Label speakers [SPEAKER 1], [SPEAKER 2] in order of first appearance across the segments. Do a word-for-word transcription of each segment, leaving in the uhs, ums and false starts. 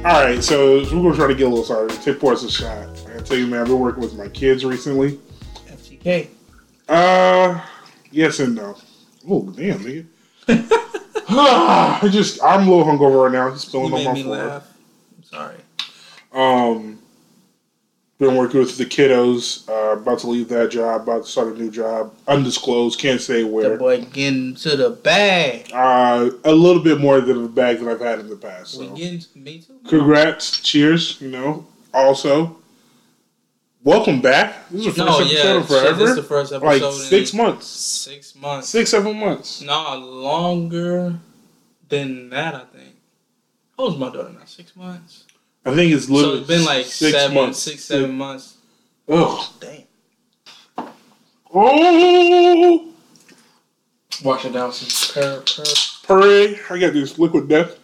[SPEAKER 1] Alright, so we're going to try to get a little started. Take Ports a shot. I gotta tell you, man, I've been working with my kids recently.
[SPEAKER 2] F T K.
[SPEAKER 1] Uh, yes and no. Oh, damn, nigga. I just, I'm a little hungover right now. Just spilling on my floor.
[SPEAKER 2] Laugh. I'm sorry.
[SPEAKER 1] Um, been working with the kiddos. Uh, about to leave that job. About to start a new job. Undisclosed. Can't say where.
[SPEAKER 2] The boy getting to the bag.
[SPEAKER 1] Uh, a little bit more than the bag that I've had in the past. So.
[SPEAKER 2] We getting to me too.
[SPEAKER 1] Congrats. Cheers. You know. Also, welcome back. This is the first
[SPEAKER 2] no,
[SPEAKER 1] episode
[SPEAKER 2] yeah,
[SPEAKER 1] in forever.
[SPEAKER 2] Shit, this is the first episode.
[SPEAKER 1] Like six
[SPEAKER 2] in
[SPEAKER 1] months.
[SPEAKER 2] Six months.
[SPEAKER 1] Six, seven months.
[SPEAKER 2] No, longer than that, I think. How old's my daughter now? Six months?
[SPEAKER 1] I think it's literally
[SPEAKER 2] So it's been like
[SPEAKER 1] six
[SPEAKER 2] seven,
[SPEAKER 1] months.
[SPEAKER 2] six, seven months.
[SPEAKER 1] Oh.
[SPEAKER 2] Damn.
[SPEAKER 1] Oh.
[SPEAKER 2] Washing down some per, per.
[SPEAKER 1] Puree. I got this liquid death.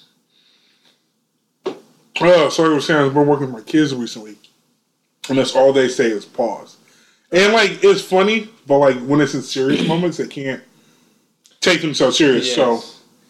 [SPEAKER 1] Oh, sorry, I was saying I've been working with my kids recently. And that's all they say is pause. And, like, it's funny, but, like, when it's in serious moments, they can't take themselves serious.
[SPEAKER 2] Yes.
[SPEAKER 1] So,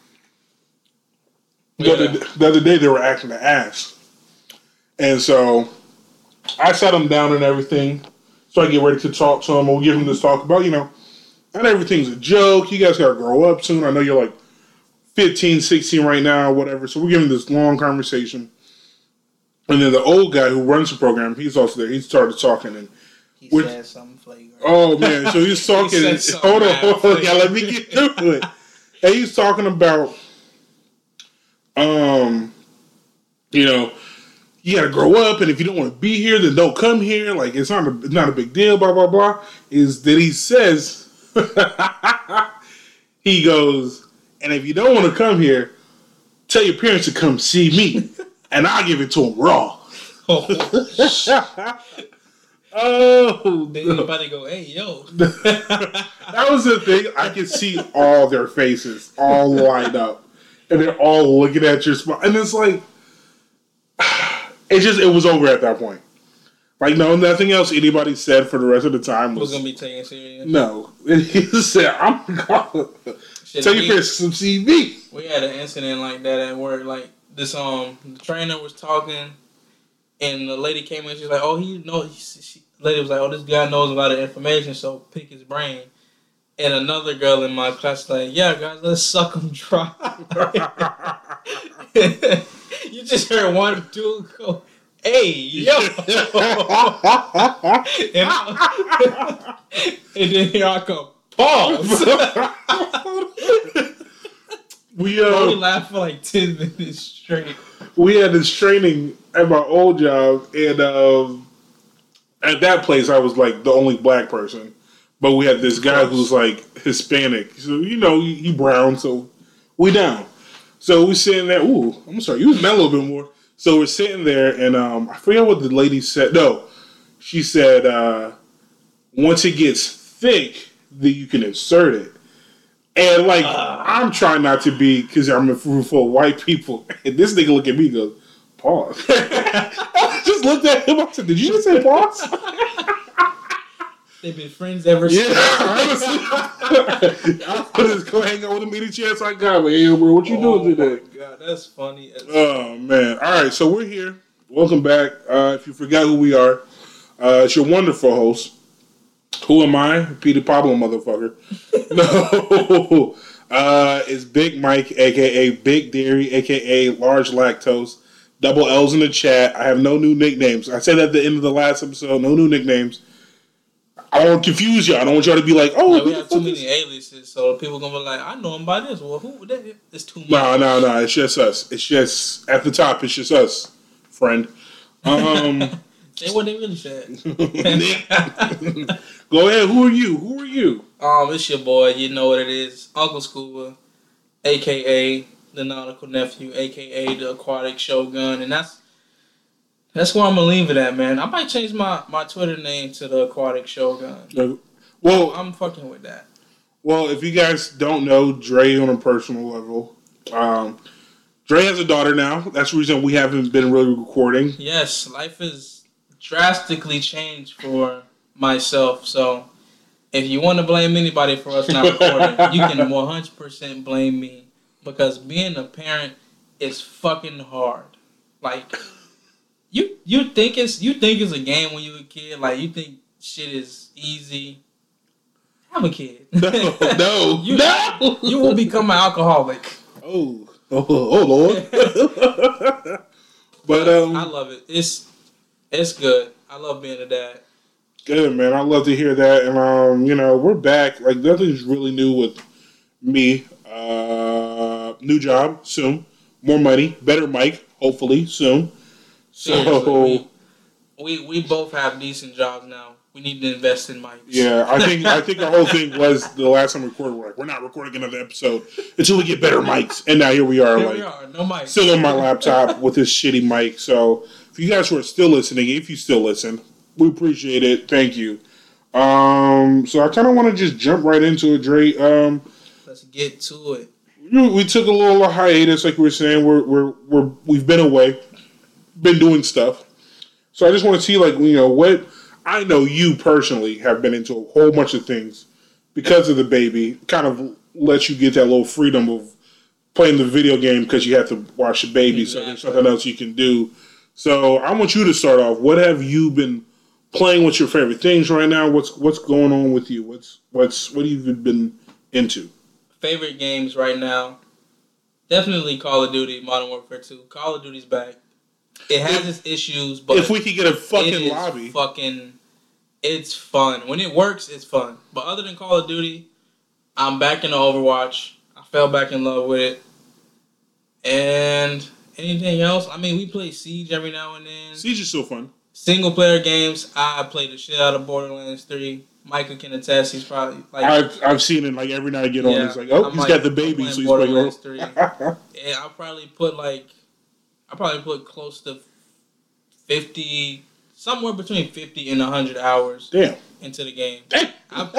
[SPEAKER 1] the,
[SPEAKER 2] Yeah.
[SPEAKER 1] other, the other day, they were acting the ass. And so, I sat them down and everything. So, I get ready to talk to them. We'll give them this talk about, you know, not everything's a joke. You guys got to grow up soon. I know you're, like, fifteen, sixteen right now, whatever. So, we're giving this long conversation. And then the old guy who runs the program, he's also there. He started talking. And
[SPEAKER 2] He
[SPEAKER 1] which,
[SPEAKER 2] said something flagrant.
[SPEAKER 1] oh, man. So, he's talking.
[SPEAKER 2] he
[SPEAKER 1] and,
[SPEAKER 2] said
[SPEAKER 1] hold on,
[SPEAKER 2] something
[SPEAKER 1] hold on. Yeah, let me get through it. And he's talking about, um, you know, you got to grow up. And if you don't want to be here, then don't come here. Like, it's not a, it's not a big deal, blah, blah, blah. Is that he says, he goes, and if you don't want to come here, tell your parents to come see me. And I'll give it to them raw.
[SPEAKER 2] Oh,
[SPEAKER 1] oh
[SPEAKER 2] then anybody go, hey, yo.
[SPEAKER 1] That was the thing. I could see all their faces all lined up. And they're all looking at your spot. And it's like, it just, it was over at that point. Like, no, nothing else anybody said for the rest of the time was,
[SPEAKER 2] was going to be taken serious.
[SPEAKER 1] No. And he said, I'm going to tell your parents to come see me.
[SPEAKER 2] We had an incident like that at work. Like, this, um, the trainer was talking, and the lady came in, she's like, oh, he knows, he, she, the lady was like, oh, this guy knows a lot of information, so pick his brain. And another girl in my class was like, yeah, guys, let's suck him dry. You just heard one dude go, hey, yo. and, and then here I come, pause.
[SPEAKER 1] We uh,
[SPEAKER 2] only laughed for like ten minutes straight.
[SPEAKER 1] We had this training at my old job, and um, at that place, I was like the only black person. But we had this guy who's like Hispanic, so you know he, he brown, so we down. So we sitting there. Ooh, I'm sorry, you was mad a little bit more. So we're sitting there, and um, I forget what the lady said. No, she said uh, once it gets thick, then you can insert it. And, like, uh, I'm trying not to be, because I'm a room full of white people. And this nigga look at me and goes, pause. I just looked at him. I said, did you just say pause?
[SPEAKER 2] They've been friends ever since.
[SPEAKER 1] Yeah, honestly. I'm going to go hang out with him any chance I got. But, hey, bro, what you
[SPEAKER 2] oh
[SPEAKER 1] doing today?
[SPEAKER 2] Oh, my God. That's funny. That's
[SPEAKER 1] oh, man. All right, so we're here. Welcome back. Uh, if you forgot who we are, uh, it's your wonderful host. Who am I? Peter Pablo, motherfucker. No. Uh, it's Big Mike, a k a. Big Dairy, a k a. Large Lactose. Double L's in the chat. I have no new nicknames. I said at the end of the last episode, no new nicknames. I don't want to confuse you. I don't want y'all to be like, oh.
[SPEAKER 2] Yeah, we have too many aliases, so people going to be like, I know him by this. Well, who? That, it's too much.
[SPEAKER 1] No, no, no. It's just us. It's just, at the top, it's just us, friend. Um...
[SPEAKER 2] Say what they really said.
[SPEAKER 1] Go ahead. Who are you? Who are you?
[SPEAKER 2] Um, it's your boy. You know what it is. Uncle Scuba, a k a the Nautical Nephew, a k a the Aquatic Shogun. And that's that's where I'm going to leave it at, man. I might change my, my Twitter name to the Aquatic Shogun.
[SPEAKER 1] Uh, well,
[SPEAKER 2] I'm fucking with that.
[SPEAKER 1] Well, if you guys don't know Dre on a personal level, um, Dre has a daughter now. That's the reason we haven't been really recording.
[SPEAKER 2] Yes, life is drastically changed for myself. So if you want to blame anybody for us not recording, you can one hundred percent blame me, because being a parent is fucking hard. Like you, you think it's you think it's a game when you're a kid. Like you think shit is easy. Have a kid.
[SPEAKER 1] No, no,
[SPEAKER 2] you,
[SPEAKER 1] no.
[SPEAKER 2] You will become an alcoholic.
[SPEAKER 1] Oh, oh, oh Lord. But um,
[SPEAKER 2] I love it. It's it's good. I love being a dad.
[SPEAKER 1] Good, man. I love to hear that. And um, you know, we're back. Like nothing's really new with me. Uh, new job soon. More money, better mic, hopefully soon. So
[SPEAKER 2] Seriously, we, we we both have decent jobs now. We need to invest in mics.
[SPEAKER 1] Yeah, I think I think our whole thing was the last time we recorded. We're like, we're not recording another episode until we get better mics. And now here we are,
[SPEAKER 2] here
[SPEAKER 1] like
[SPEAKER 2] we are, no mic,
[SPEAKER 1] still on my laptop with this shitty mic. So for you guys who are still listening, if you still listen, we appreciate it. Thank you. Um, so I kind of want to just jump right into it, Dre. Um,
[SPEAKER 2] Let's get to it.
[SPEAKER 1] We took a little hiatus, like we were saying. We're we're we're we've been away, been doing stuff. So I just want to see, like, you know, what I know you personally have been into a whole bunch of things because of the baby. Kind of lets you get that little freedom of playing the video game because you have to watch the baby. Exactly. So there's something else you can do. So I want you to start off. What have you been playing? What's your favorite things right now? What's what's going on with you? What's what's what have you been into?
[SPEAKER 2] Favorite games right now, definitely Call of Duty, Modern Warfare two. Call of Duty's back. It has
[SPEAKER 1] if,
[SPEAKER 2] its issues, but
[SPEAKER 1] if we could get a fucking
[SPEAKER 2] it is
[SPEAKER 1] lobby,
[SPEAKER 2] fucking, it's fun. When it works, it's fun. But other than Call of Duty, I'm back into Overwatch. I fell back in love with it. And anything else? I mean, we play Siege every now and then.
[SPEAKER 1] Siege is so fun.
[SPEAKER 2] Single player games, I play the shit out of Borderlands three. Micah can attest. He's probably like
[SPEAKER 1] I've I've seen it like every night I get on.
[SPEAKER 2] Yeah,
[SPEAKER 1] it's like, oh,
[SPEAKER 2] I'm
[SPEAKER 1] he's
[SPEAKER 2] like,
[SPEAKER 1] got the baby, so he's
[SPEAKER 2] Borderlands
[SPEAKER 1] playing.
[SPEAKER 2] three. And I'll probably put like, I probably put close to fifty, somewhere between fifty and a hundred hours.
[SPEAKER 1] Damn.
[SPEAKER 2] Into the game.
[SPEAKER 1] Damn.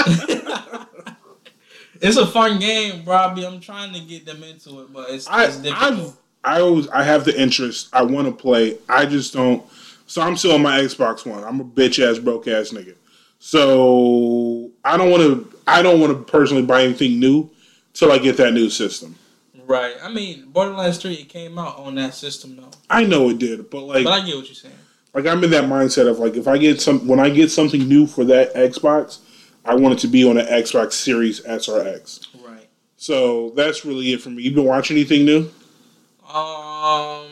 [SPEAKER 2] It's a fun game, Robbie. I'm trying to get them into it, but it's,
[SPEAKER 1] I,
[SPEAKER 2] it's difficult.
[SPEAKER 1] I've, I always I have the interest. I want to play. I just don't. So I'm still on my Xbox One. I'm a bitch ass broke ass nigga. So I don't want to. I don't want to personally buy anything new till I get that new system.
[SPEAKER 2] Right. I mean, Borderlands three it came out on that system though.
[SPEAKER 1] I know it did, but like,
[SPEAKER 2] but I get what you're saying.
[SPEAKER 1] Like I'm in that mindset of like if I get some when I get something new for that Xbox, I want it to be on an Xbox Series S or X.
[SPEAKER 2] Right.
[SPEAKER 1] So that's really it for me. You been watching anything new?
[SPEAKER 2] Um,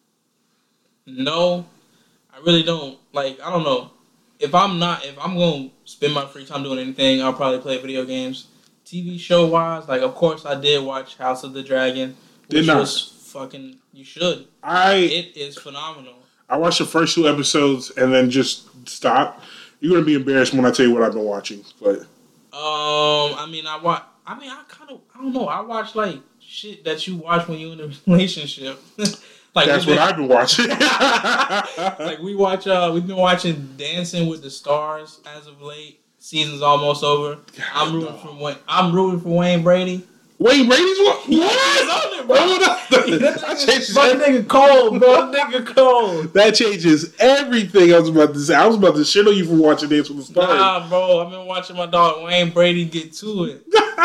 [SPEAKER 2] no, I really don't. Like I don't know. If I'm not, if I'm gonna spend my free time doing anything, I'll probably play video games. T V show wise, like of course I did watch House of the Dragon, which
[SPEAKER 1] did not.
[SPEAKER 2] was fucking. You should.
[SPEAKER 1] I.
[SPEAKER 2] It is phenomenal.
[SPEAKER 1] I watched the first two episodes and then just stopped. You're gonna be embarrassed when I tell you what I've been watching, but.
[SPEAKER 2] Um, I mean, I watch. I mean, I kind of. I don't know. I watch like shit that you watch when you're in a relationship. Like
[SPEAKER 1] that's what I've been watching.
[SPEAKER 2] Like we watch, uh, we've been watching Dancing with the Stars as of late. Season's almost over. God, I'm rooting no. for Wayne. I'm rooting for Wayne Brady.
[SPEAKER 1] Wayne Brady's what?
[SPEAKER 2] What? on it, bro.
[SPEAKER 1] That,
[SPEAKER 2] that changes my nigga cold, bro. Nigga cold.
[SPEAKER 1] That changes everything I was about to say. I was about to shit on you for watching Dance with the Stars.
[SPEAKER 2] Nah, bro. I've been watching my dog Wayne Brady get to it.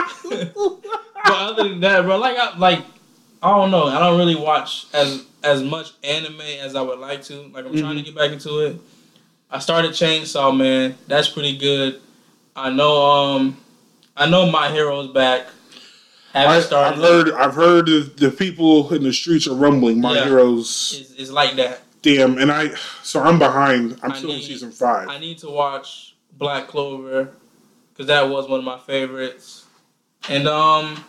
[SPEAKER 2] But other than that, bro, like I like. I don't know. I don't really watch as as much anime as I would like to. Like I'm mm-hmm. trying to get back into it. I started Chainsaw Man. That's pretty good. I know. Um, I know My Hero's back.
[SPEAKER 1] I, I've heard. I've heard the people in the streets are rumbling. My yeah, Hero's
[SPEAKER 2] is, is like that.
[SPEAKER 1] Damn, and I. So I'm behind. I'm
[SPEAKER 2] I
[SPEAKER 1] still
[SPEAKER 2] need,
[SPEAKER 1] in season five.
[SPEAKER 2] I need to watch Black Clover because that was one of my favorites. And um.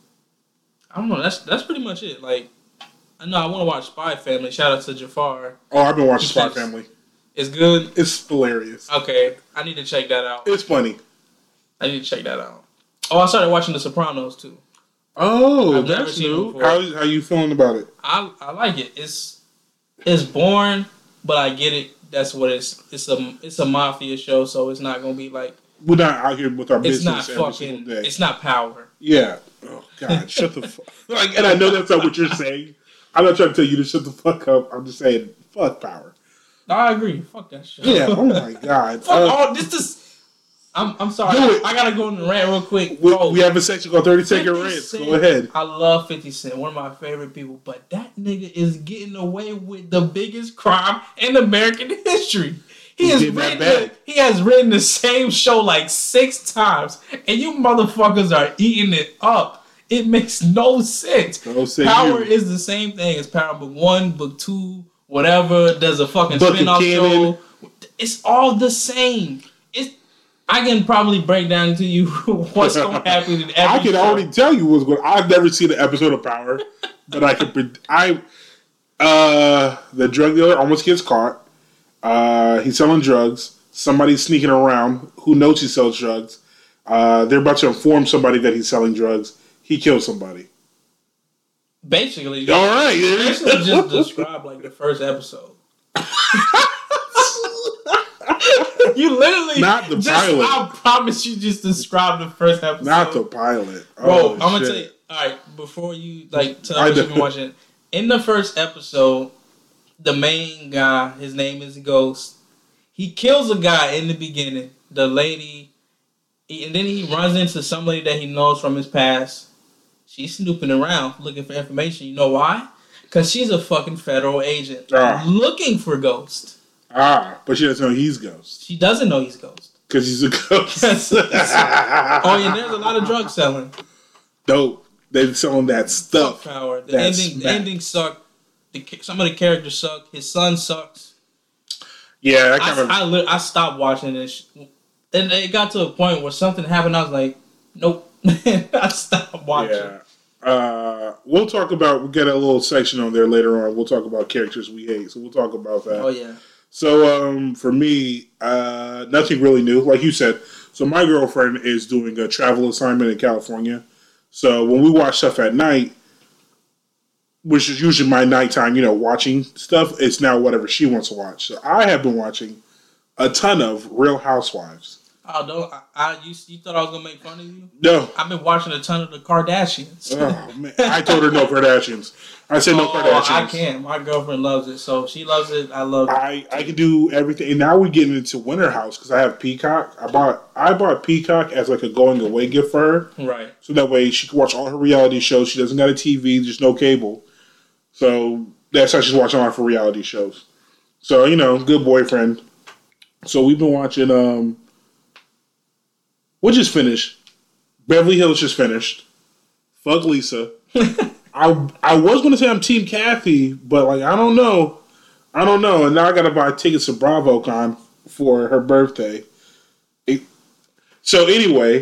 [SPEAKER 2] I don't know. That's that's pretty much it. Like, I know I want to watch Spy Family. Shout out to Jafar.
[SPEAKER 1] Oh, I've been watching Spy Family.
[SPEAKER 2] It's good.
[SPEAKER 1] It's hilarious.
[SPEAKER 2] Okay, I need to check that out.
[SPEAKER 1] It's funny.
[SPEAKER 2] I need to check that out. Oh, I started watching The Sopranos too.
[SPEAKER 1] Oh, I've that's new. How how you feeling about it?
[SPEAKER 2] I I like it. It's it's boring, but I get it. That's what it's. It's a it's a mafia show, so it's not gonna be like
[SPEAKER 1] we're not out here with our
[SPEAKER 2] it's
[SPEAKER 1] business
[SPEAKER 2] not
[SPEAKER 1] every
[SPEAKER 2] fucking,
[SPEAKER 1] single day.
[SPEAKER 2] It's not Power.
[SPEAKER 1] Yeah. Oh God, shut the fuck. Like, and I know that's not what you're saying. I'm not trying to tell you to shut the fuck up. I'm just saying, fuck Power.
[SPEAKER 2] No, I agree. Fuck that shit.
[SPEAKER 1] Yeah. Oh my God.
[SPEAKER 2] Fuck uh, all this. Is I'm I'm sorry.
[SPEAKER 1] Do it.
[SPEAKER 2] I gotta go on the rant real quick.
[SPEAKER 1] We,
[SPEAKER 2] Bro,
[SPEAKER 1] we have a section called thirty second rants. Go ahead.
[SPEAKER 2] I love fifty Cent, one of my favorite people, but that nigga is getting away with the biggest crime in American history. He has written the, he has written the same show like six times, and you motherfuckers are eating it up. It makes no sense. Power you. is the same thing as Power Book One, Book Two, whatever. There's a fucking Book spin-off show. It's all the same. It's I can probably break down to you what's going to happen in every
[SPEAKER 1] I can
[SPEAKER 2] show.
[SPEAKER 1] already tell you what's going. I've never seen an episode of Power, but I can. I uh, the drug dealer almost gets caught. Uh, he's selling drugs. Somebody's sneaking around who knows he sells drugs. Uh, they're about to inform somebody that he's selling drugs. He kills somebody.
[SPEAKER 2] Basically,
[SPEAKER 1] all right.
[SPEAKER 2] Basically, just describe like the first episode. You literally
[SPEAKER 1] not the
[SPEAKER 2] just,
[SPEAKER 1] pilot.
[SPEAKER 2] I promise you, just describe the first episode.
[SPEAKER 1] Not the pilot,
[SPEAKER 2] bro. Oh, I'm gonna
[SPEAKER 1] shit.
[SPEAKER 2] tell you. All right, before you like tell us you've been watching. In the first episode, the main guy, his name is Ghost. He kills a guy in the beginning. The lady, he, and then he runs into somebody that he knows from his past. She's snooping around looking for information. You know why? Because she's a fucking federal agent ah. looking for Ghost.
[SPEAKER 1] Ah, but she doesn't know he's Ghost.
[SPEAKER 2] She doesn't know he's Ghost.
[SPEAKER 1] Because he's a ghost.
[SPEAKER 2] Oh, yeah, there's a lot of drug selling.
[SPEAKER 1] Dope. They're selling that stuff.
[SPEAKER 2] Fuck Power. The ending, the ending sucked. The, some of the characters suck. His son sucks.
[SPEAKER 1] Yeah, I kind
[SPEAKER 2] I, of... I, I stopped watching this. And it got to a point where something happened. I was like, nope. I stopped watching.
[SPEAKER 1] Yeah. Uh, we'll talk about, we'll get a little section on there later on. We'll talk about characters we hate. So we'll talk about that.
[SPEAKER 2] Oh, yeah.
[SPEAKER 1] So, um, for me, uh, nothing really new. Like you said, so my girlfriend is doing a travel assignment in California. So when we watch stuff at night, which is usually my nighttime, you know, watching stuff, it's now whatever she wants to watch. So I have been watching a ton of Real Housewives.
[SPEAKER 2] Oh, no, I, I you, you thought I was going to make fun of you?
[SPEAKER 1] No.
[SPEAKER 2] I've been watching a ton of the Kardashians.
[SPEAKER 1] Oh, man. I told her no Kardashians. I said no oh, Kardashians.
[SPEAKER 2] I can't. My girlfriend loves it. So she loves it. I love it.
[SPEAKER 1] I, I can do everything. And now we're getting into Winter House because I have Peacock. I bought I bought Peacock as like a going away gift for her.
[SPEAKER 2] Right.
[SPEAKER 1] So that way she can watch all her reality shows. She doesn't got a T V. There's no cable. So that's how she's watching all her reality shows. So, you know, good boyfriend. So we've been watching... um. What just finished? Beverly Hills just finished. Fuck Lisa. I I was going to say I'm Team Kathy, but like I don't know. I don't know. And now I got to buy tickets to BravoCon for her birthday. It, so anyway.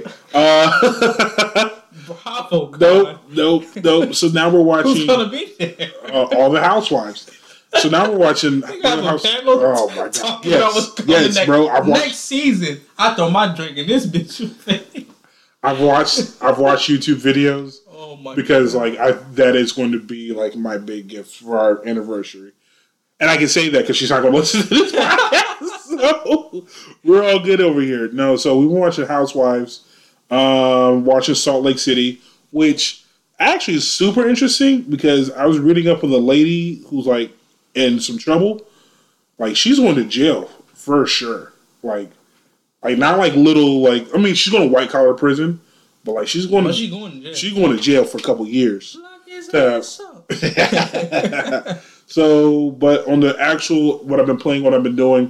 [SPEAKER 1] Uh,
[SPEAKER 2] BravoCon?
[SPEAKER 1] Nope, nope, nope. So now we're watching...
[SPEAKER 2] Who's going to be there?
[SPEAKER 1] Uh, all the housewives. So now we're watching...
[SPEAKER 2] House,
[SPEAKER 1] oh my God. Yes, yes
[SPEAKER 2] next,
[SPEAKER 1] bro. I've watched,
[SPEAKER 2] next season, I throw my drink in this bitch.
[SPEAKER 1] I've watched I've watched YouTube videos.
[SPEAKER 2] Oh my
[SPEAKER 1] because
[SPEAKER 2] God.
[SPEAKER 1] like I that is going to be like my big gift for our anniversary. And I can say that because she's not going to listen to this podcast. So we're all good over here. No, so we were watching Housewives, um, watching Salt Lake City, which actually is super interesting because I was reading up on the lady who's like in some trouble. Like she's going to jail for sure. Like, like not like little like I mean she's going to white collar prison, but like she's going to
[SPEAKER 2] she going to jail?
[SPEAKER 1] She's going to jail for a couple years.
[SPEAKER 2] Uh,
[SPEAKER 1] so, but on the actual what I've been playing, what I've been doing,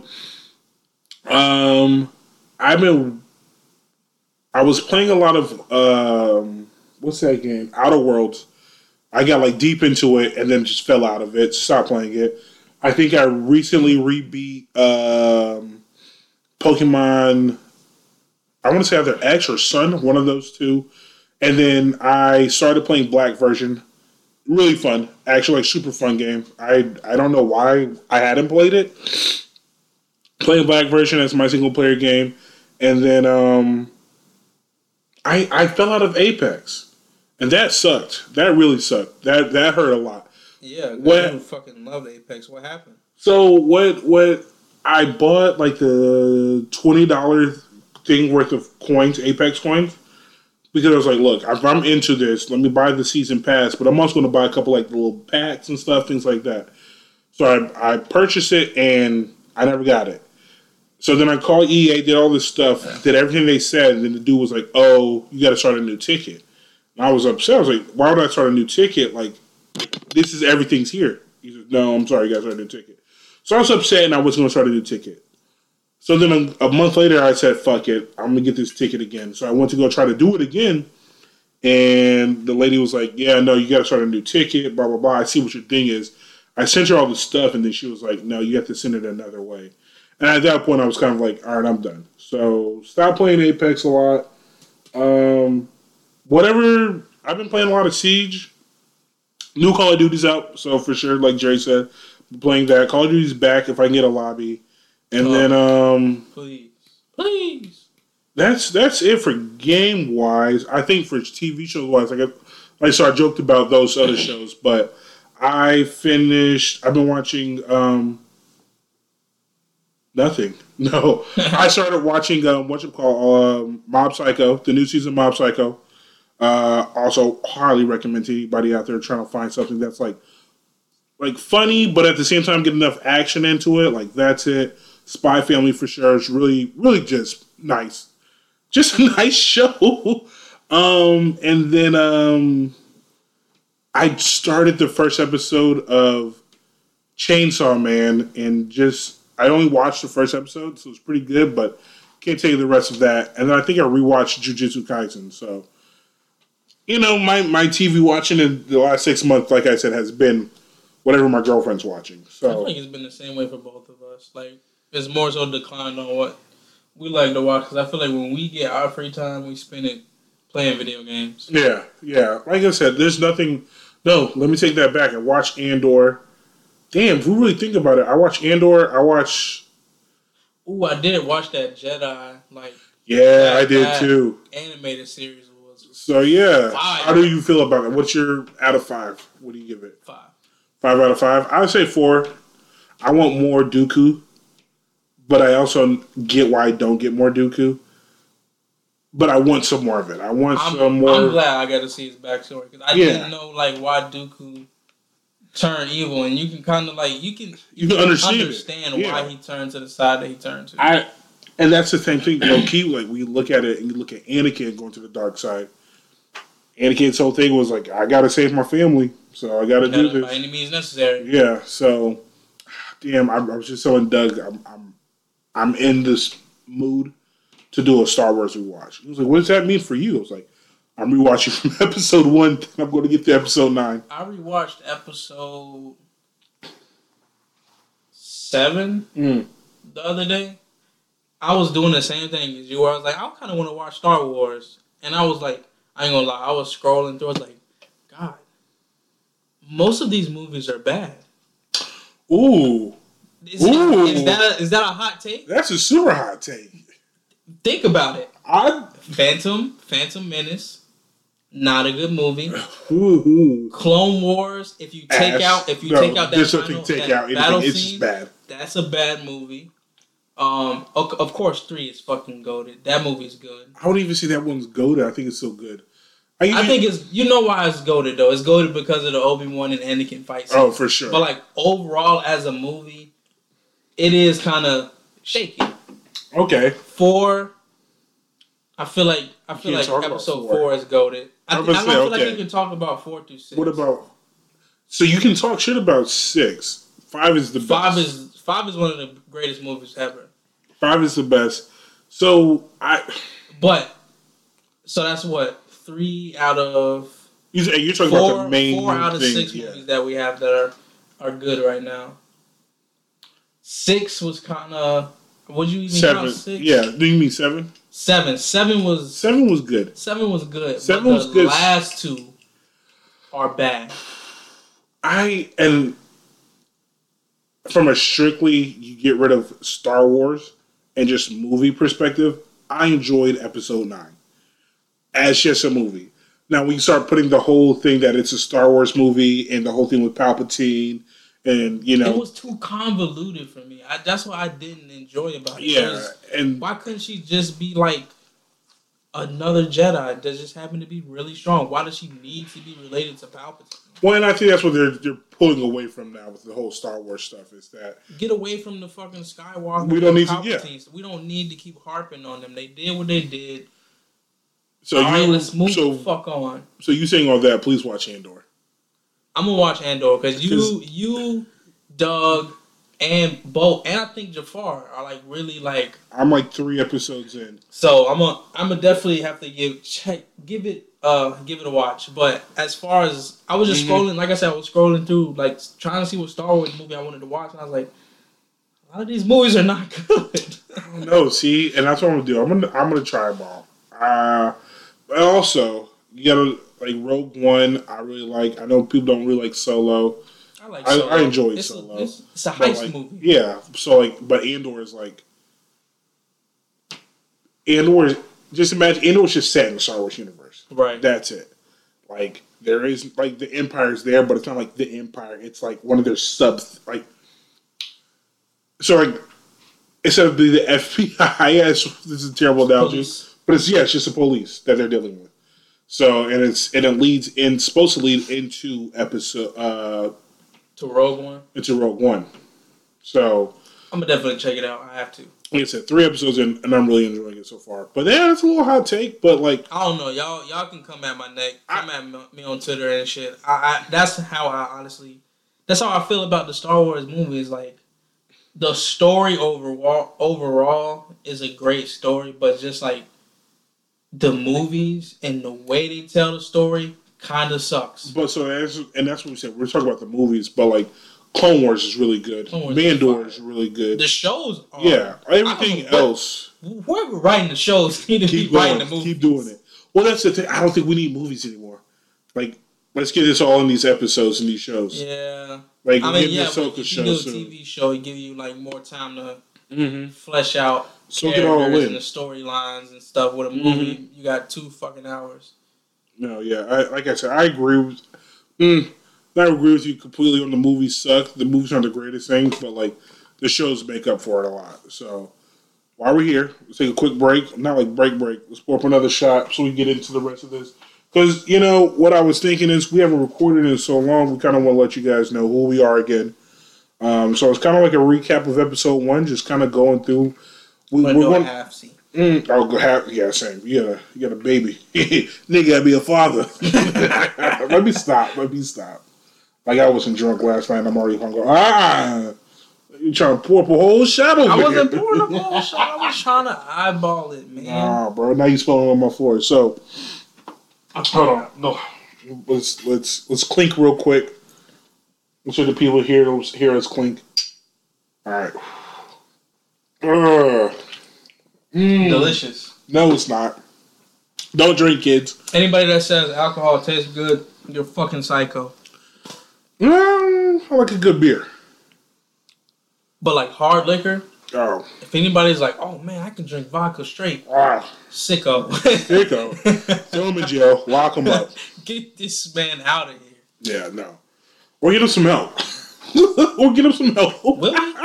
[SPEAKER 1] um, I've been I was playing a lot of um, what's that game? Outer Worlds. I got like deep into it and then just fell out of it. Stopped playing it. I think I recently rebeat um, Pokemon. I want to say either X or Sun, one of those two. And then I started playing Black version. Really fun, actually, like super fun game. I I don't know why I hadn't played it. Playing Black version as my single player game, and then um, I I fell out of Apex. And that sucked. That really sucked. That that hurt a lot.
[SPEAKER 2] Yeah, what fucking love Apex. What happened?
[SPEAKER 1] So what what I bought like the twenty dollar thing worth of coins, Apex coins, because I was like, look, if I'm into this, let me buy the season pass. But I'm also going to buy a couple like little packs and stuff, things like that. So I I purchased it and I never got it. So then I called E A, did all this stuff, did everything they said, and then the dude was like, "Oh, you got to start a new ticket." And I was upset. I was like, "Why would I start a new ticket? Like, this is everything's here." He said, "No, I'm sorry, you got to start a new ticket." So I was upset, and I was going to start a new ticket. So then a, a month later, I said, "Fuck it, I'm gonna get this ticket again." So I went to go try to do it again, and the lady was like, "Yeah, no, you got to start a new ticket." Blah blah blah. I see what your thing is. I sent her all the stuff, and then she was like, "No, you have to send it another way." And at that point, I was kind of like, all right, I'm done. So, stop playing Apex a lot. Um, whatever, I've been playing a lot of Siege. New Call of Duty's out, so for sure, like Jerry said, I'm playing that. Call of Duty's back if I can get a lobby. And oh, then, um...
[SPEAKER 2] Please. Please.
[SPEAKER 1] That's that's it for game-wise. I think for T V shows-wise, I got, like, so I joked about those other shows, but I finished, I've been watching, um... Nothing. No. I started watching, um, what's it called? Um, Mob Psycho, the new season of Mob Psycho. Uh, also, highly recommend to anybody out there trying to find something that's like, like funny, but at the same time get enough action into it. Like, that's it. Spy Family for sure. It's really, really just nice. Just a nice show. um, and then um, I started the first episode of Chainsaw Man and just... I only watched the first episode, so it's pretty good, but can't tell you the rest of that. And then I think I rewatched Jujutsu Kaisen. So, you know, my, my T V watching in the last six months, like I said, has been whatever my girlfriend's watching. So
[SPEAKER 2] I feel like it's been the same way for both of us. Like, it's more so declined on what we like to watch, because I feel like when we get our free time, we spend it playing video games.
[SPEAKER 1] Yeah, yeah. Like I said, there's nothing... No, let me take that back. I watched Andor... Damn, if we really think about it, I watch Andor, I watch...
[SPEAKER 2] Ooh, I did watch that Jedi, like...
[SPEAKER 1] Yeah,
[SPEAKER 2] that,
[SPEAKER 1] I did too.
[SPEAKER 2] Animated series was...
[SPEAKER 1] So, yeah.
[SPEAKER 2] Five.
[SPEAKER 1] How do you feel about it? What's your out of five? What do you give it?
[SPEAKER 2] Five.
[SPEAKER 1] Five out of five? I would say four. I want more Dooku, but I also get why I don't get more Dooku. But I want some more of it. I want
[SPEAKER 2] I'm,
[SPEAKER 1] some more...
[SPEAKER 2] I'm glad I got to see his backstory, because I
[SPEAKER 1] yeah.
[SPEAKER 2] didn't know, like, why Dooku... turn evil, and you can kind of like you can you,
[SPEAKER 1] you can understand,
[SPEAKER 2] understand
[SPEAKER 1] yeah.
[SPEAKER 2] why he turned to the side that he turned to.
[SPEAKER 1] I and that's the same thing, low key. Like we look at it and you look at Anakin going to the dark side. Anakin's whole thing was like, I gotta save my family, so I gotta do this
[SPEAKER 2] by any means necessary.
[SPEAKER 1] Yeah. So, damn, I, I was just telling Doug, I'm I'm I'm in this mood to do a Star Wars rewatch. He was like, "What does that mean for you?" I was like, I'm rewatching from episode one. I'm going to get to episode nine.
[SPEAKER 2] I rewatched episode seven
[SPEAKER 1] mm.
[SPEAKER 2] the other day. I was doing the same thing as you were. I was like, I kind of want to watch Star Wars. And I was like, I ain't going to lie. I was scrolling through. I was like, God, most of these movies are bad.
[SPEAKER 1] Ooh.
[SPEAKER 2] Is,
[SPEAKER 1] Ooh.
[SPEAKER 2] Is, that a, is that a hot take?
[SPEAKER 1] That's a super hot take.
[SPEAKER 2] Think about it.
[SPEAKER 1] I
[SPEAKER 2] Phantom, Phantom Menace. Not a good movie.
[SPEAKER 1] Ooh.
[SPEAKER 2] Clone Wars. If you take
[SPEAKER 1] Ass.
[SPEAKER 2] out, if you
[SPEAKER 1] no,
[SPEAKER 2] take out that, final,
[SPEAKER 1] take
[SPEAKER 2] that
[SPEAKER 1] out
[SPEAKER 2] battle
[SPEAKER 1] it's
[SPEAKER 2] scene,
[SPEAKER 1] bad.
[SPEAKER 2] That's a bad movie. Um, of, of course, three is fucking goated. That movie's good.
[SPEAKER 1] I wouldn't even say that one's goated. I think it's so good. I,
[SPEAKER 2] I think it's you know why it's goated though. It's goated because of the Obi-Wan and Anakin fight scene.
[SPEAKER 1] Oh, for sure.
[SPEAKER 2] But like overall as a movie, it is kind of shaky.
[SPEAKER 1] Okay.
[SPEAKER 2] Four. I feel like I feel like episode four. four is goated. I, th- I don't say, feel okay. like you can talk about four through six.
[SPEAKER 1] What about? So you can talk shit about six. Five is the best.
[SPEAKER 2] Five is five is one of the greatest movies ever.
[SPEAKER 1] Five is the best. So I.
[SPEAKER 2] But so that's what three out of.
[SPEAKER 1] You're, you're talking
[SPEAKER 2] four,
[SPEAKER 1] about the main
[SPEAKER 2] four out of
[SPEAKER 1] thing,
[SPEAKER 2] six
[SPEAKER 1] yeah.
[SPEAKER 2] movies that we have that are are good right now. Six was kind of. Would you even
[SPEAKER 1] seven?
[SPEAKER 2] count six?
[SPEAKER 1] Yeah. Do you mean seven?
[SPEAKER 2] Seven. Seven was.
[SPEAKER 1] Seven was good.
[SPEAKER 2] Seven was good.
[SPEAKER 1] Seven
[SPEAKER 2] but
[SPEAKER 1] was
[SPEAKER 2] the
[SPEAKER 1] good.
[SPEAKER 2] Last two are bad.
[SPEAKER 1] I and from a strictly you get rid of Star Wars and just movie perspective, I enjoyed episode nine as just a movie. Now when you start putting the whole thing that it's a Star Wars movie and the whole thing with Palpatine and you know
[SPEAKER 2] it was too convoluted for me. I, that's what I didn't enjoy about it.
[SPEAKER 1] Yeah, and
[SPEAKER 2] why couldn't she just be like another Jedi that just happened to be really strong? Why does she need to be related to Palpatine?
[SPEAKER 1] Well, and I think that's what they're they're pulling away from now with the whole Star Wars stuff. Is that
[SPEAKER 2] get away from the fucking Skywalker?
[SPEAKER 1] We don't need to. Yeah.
[SPEAKER 2] We don't need to keep harping on them. They did what they did.
[SPEAKER 1] So
[SPEAKER 2] all
[SPEAKER 1] you
[SPEAKER 2] right, let's move
[SPEAKER 1] so,
[SPEAKER 2] the fuck on.
[SPEAKER 1] So you saying all that? Please watch Andor.
[SPEAKER 2] I'm gonna watch Andor because you, you, Doug, and Bo, and I think Jafar are like really like.
[SPEAKER 1] I'm like three episodes in.
[SPEAKER 2] So I'm gonna I'm gonna definitely have to give check give it uh give it a watch. But as far as I was just mm-hmm. scrolling, like I said, I was scrolling through like trying to see what Star Wars movie I wanted to watch, and I was like, a lot of these movies are not good.
[SPEAKER 1] I don't know. See, and that's what I'm gonna do. I'm gonna I'm gonna try them all. Uh, but also you gotta. Like Rogue One, I really like. I know people don't really like Solo.
[SPEAKER 2] I like Solo.
[SPEAKER 1] I, I enjoy
[SPEAKER 2] it's
[SPEAKER 1] Solo.
[SPEAKER 2] A, it's, it's a heist
[SPEAKER 1] like,
[SPEAKER 2] movie.
[SPEAKER 1] Yeah. So like, but Andor is like Andor. Is, just imagine Andor is just set in the Star Wars universe.
[SPEAKER 2] Right.
[SPEAKER 1] That's it. Like there is like the Empire's there, but it's not like the Empire. It's like one of their sub like. So like instead of the F B I, yes, this is a terrible analogy, police. But it's yeah, it's just the police that they're dealing with. So and it's and it leads in supposed to lead into episode uh
[SPEAKER 2] to Rogue One.
[SPEAKER 1] Into Rogue One. So
[SPEAKER 2] I'm gonna definitely check it out. I have to.
[SPEAKER 1] Like I said, three episodes in, and I'm really enjoying it so far. But yeah, it's a little hot take. But like,
[SPEAKER 2] I don't know, y'all. Y'all can come at my neck, come I, at me on Twitter and shit. I, I that's how I honestly, that's how I feel about the Star Wars movies. Like, the story overall overall is a great story, but just like the movies and the way they tell the story kind of sucks.
[SPEAKER 1] But so that's, and that's what we said. We're talking about the movies, but like Clone Wars is really good. Mandor is, is really good.
[SPEAKER 2] The shows, are,
[SPEAKER 1] yeah. Everything else,
[SPEAKER 2] whoever writing the shows need to keep be writing the movies.
[SPEAKER 1] Keep doing it. Well, that's the thing. I don't think we need movies anymore. Like, let's get this all in these episodes and these shows.
[SPEAKER 2] Yeah.
[SPEAKER 1] Like,
[SPEAKER 2] I mean, yeah,
[SPEAKER 1] the
[SPEAKER 2] if you do a T V show, it give you like more time to
[SPEAKER 1] mm-hmm.
[SPEAKER 2] flesh out
[SPEAKER 1] Soak it all in.
[SPEAKER 2] And the storylines and stuff. With a movie, mm-hmm. you got two fucking hours.
[SPEAKER 1] No, yeah, I, like I said, I agree with. Mm, I agree with you completely on the movies suck. The movies aren't the greatest things, but like the shows make up for it a lot. So while we're here, let's take a quick break. Not like break, break. Let's pour up another shot so we can get into the rest of this. Because you know what I was thinking is we haven't recorded in so long. We kind of want to let you guys know who we are again. Um, so it's kind of like a recap of episode one, just kind of going through.
[SPEAKER 2] We, we're going half see.
[SPEAKER 1] Mm, I'll go have yeah, same. You got a you got a baby. Nigga gotta be a father. Let me stop. Let me stop. Like I wasn't drunk last night and I'm already hungry. Ah, you trying to pour up a whole shot over
[SPEAKER 2] I wasn't
[SPEAKER 1] here.
[SPEAKER 2] pouring up a whole shot. I was trying to eyeball it, man.
[SPEAKER 1] Nah, bro. Now you spilling on my floor. So hold on. No. Let's let's let's clink real quick. So the people hear hear us clink. All right. Uh,
[SPEAKER 2] mm. Delicious.
[SPEAKER 1] No, it's not. Don't drink, kids.
[SPEAKER 2] Anybody that says alcohol tastes good, you're fucking psycho.
[SPEAKER 1] Mm, I like a good beer.
[SPEAKER 2] But like hard liquor?
[SPEAKER 1] Oh.
[SPEAKER 2] If anybody's like, oh man, I can drink vodka straight.
[SPEAKER 1] Ah.
[SPEAKER 2] Sicko.
[SPEAKER 1] Sicko. Throw him in jail. Lock him up.
[SPEAKER 2] Get this man out of here.
[SPEAKER 1] Yeah, no. Or get him some help. or get him some help.
[SPEAKER 2] Will we?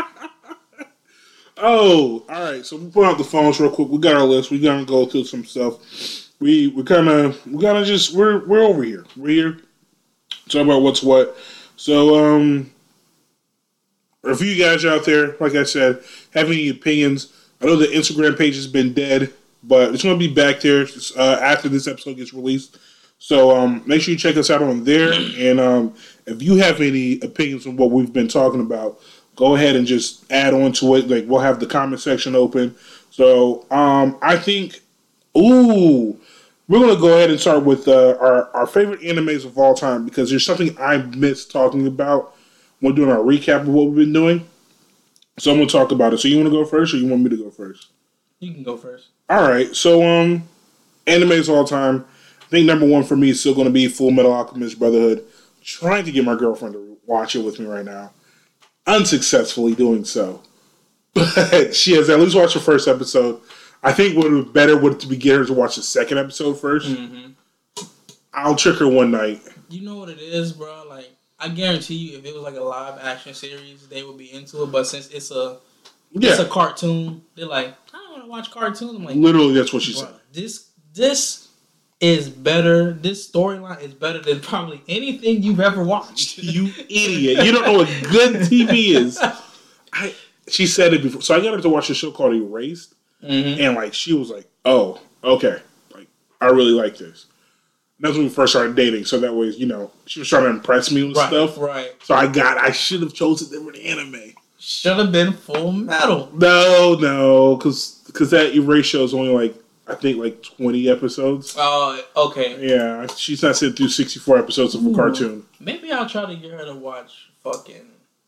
[SPEAKER 1] Oh, all right. So we put out the phones real quick. We got our list. We gotta go through some stuff. We we kind of we gotta just we're we're over here. We're here. Talk about what's what. So um, if you guys out there, like I said, have any opinions? I know the Instagram page has been dead, but it's gonna be back there uh, after this episode gets released. So um, make sure you check us out on there. And um, if you have any opinions on what we've been talking about, go ahead and just add on to it. Like, we'll have the comment section open. So, um, I think, ooh, we're going to go ahead and start with uh, our, our favorite animes of all time, because there's something I missed talking about when doing our recap of what we've been doing. So I'm going to talk about it. So you want to go first, or you want me to go first?
[SPEAKER 2] You can go first.
[SPEAKER 1] All right. So, um, animes of all time. I think number one for me is still going to be Full Metal Alchemist Brotherhood. Trying to get my girlfriend to watch it with me right now. Unsuccessfully doing so. But she has at least watched the first episode. I think what would be better would to be get her to watch the second episode first. Mm-hmm. I'll trick her one night.
[SPEAKER 2] You know what it is, bro? Like, I guarantee you, if it was like a live action series, they would be into it. But since it's a yeah. it's a cartoon, they're like, I don't want to watch cartoons. I'm like,
[SPEAKER 1] literally, that's what she
[SPEAKER 2] bro,
[SPEAKER 1] said.
[SPEAKER 2] This this is better. This storyline is better than probably anything you've ever watched.
[SPEAKER 1] You idiot! You don't know what good T V is. I she said it before, so I got her to watch a show called Erased, mm-hmm. and like she was like, "Oh, okay, like I really like this." And that's when we first started dating. So that was, you know, she was trying to impress me with
[SPEAKER 2] right,
[SPEAKER 1] stuff.
[SPEAKER 2] Right.
[SPEAKER 1] So I got. I should have chosen different anime.
[SPEAKER 2] Should have been Full Metal.
[SPEAKER 1] No, no, because because that Erased show is only like. I think like twenty episodes.
[SPEAKER 2] Oh, uh, okay.
[SPEAKER 1] Yeah, she's not sitting through sixty-four episodes of a Ooh. cartoon.
[SPEAKER 2] Maybe I'll try to get her to watch fucking.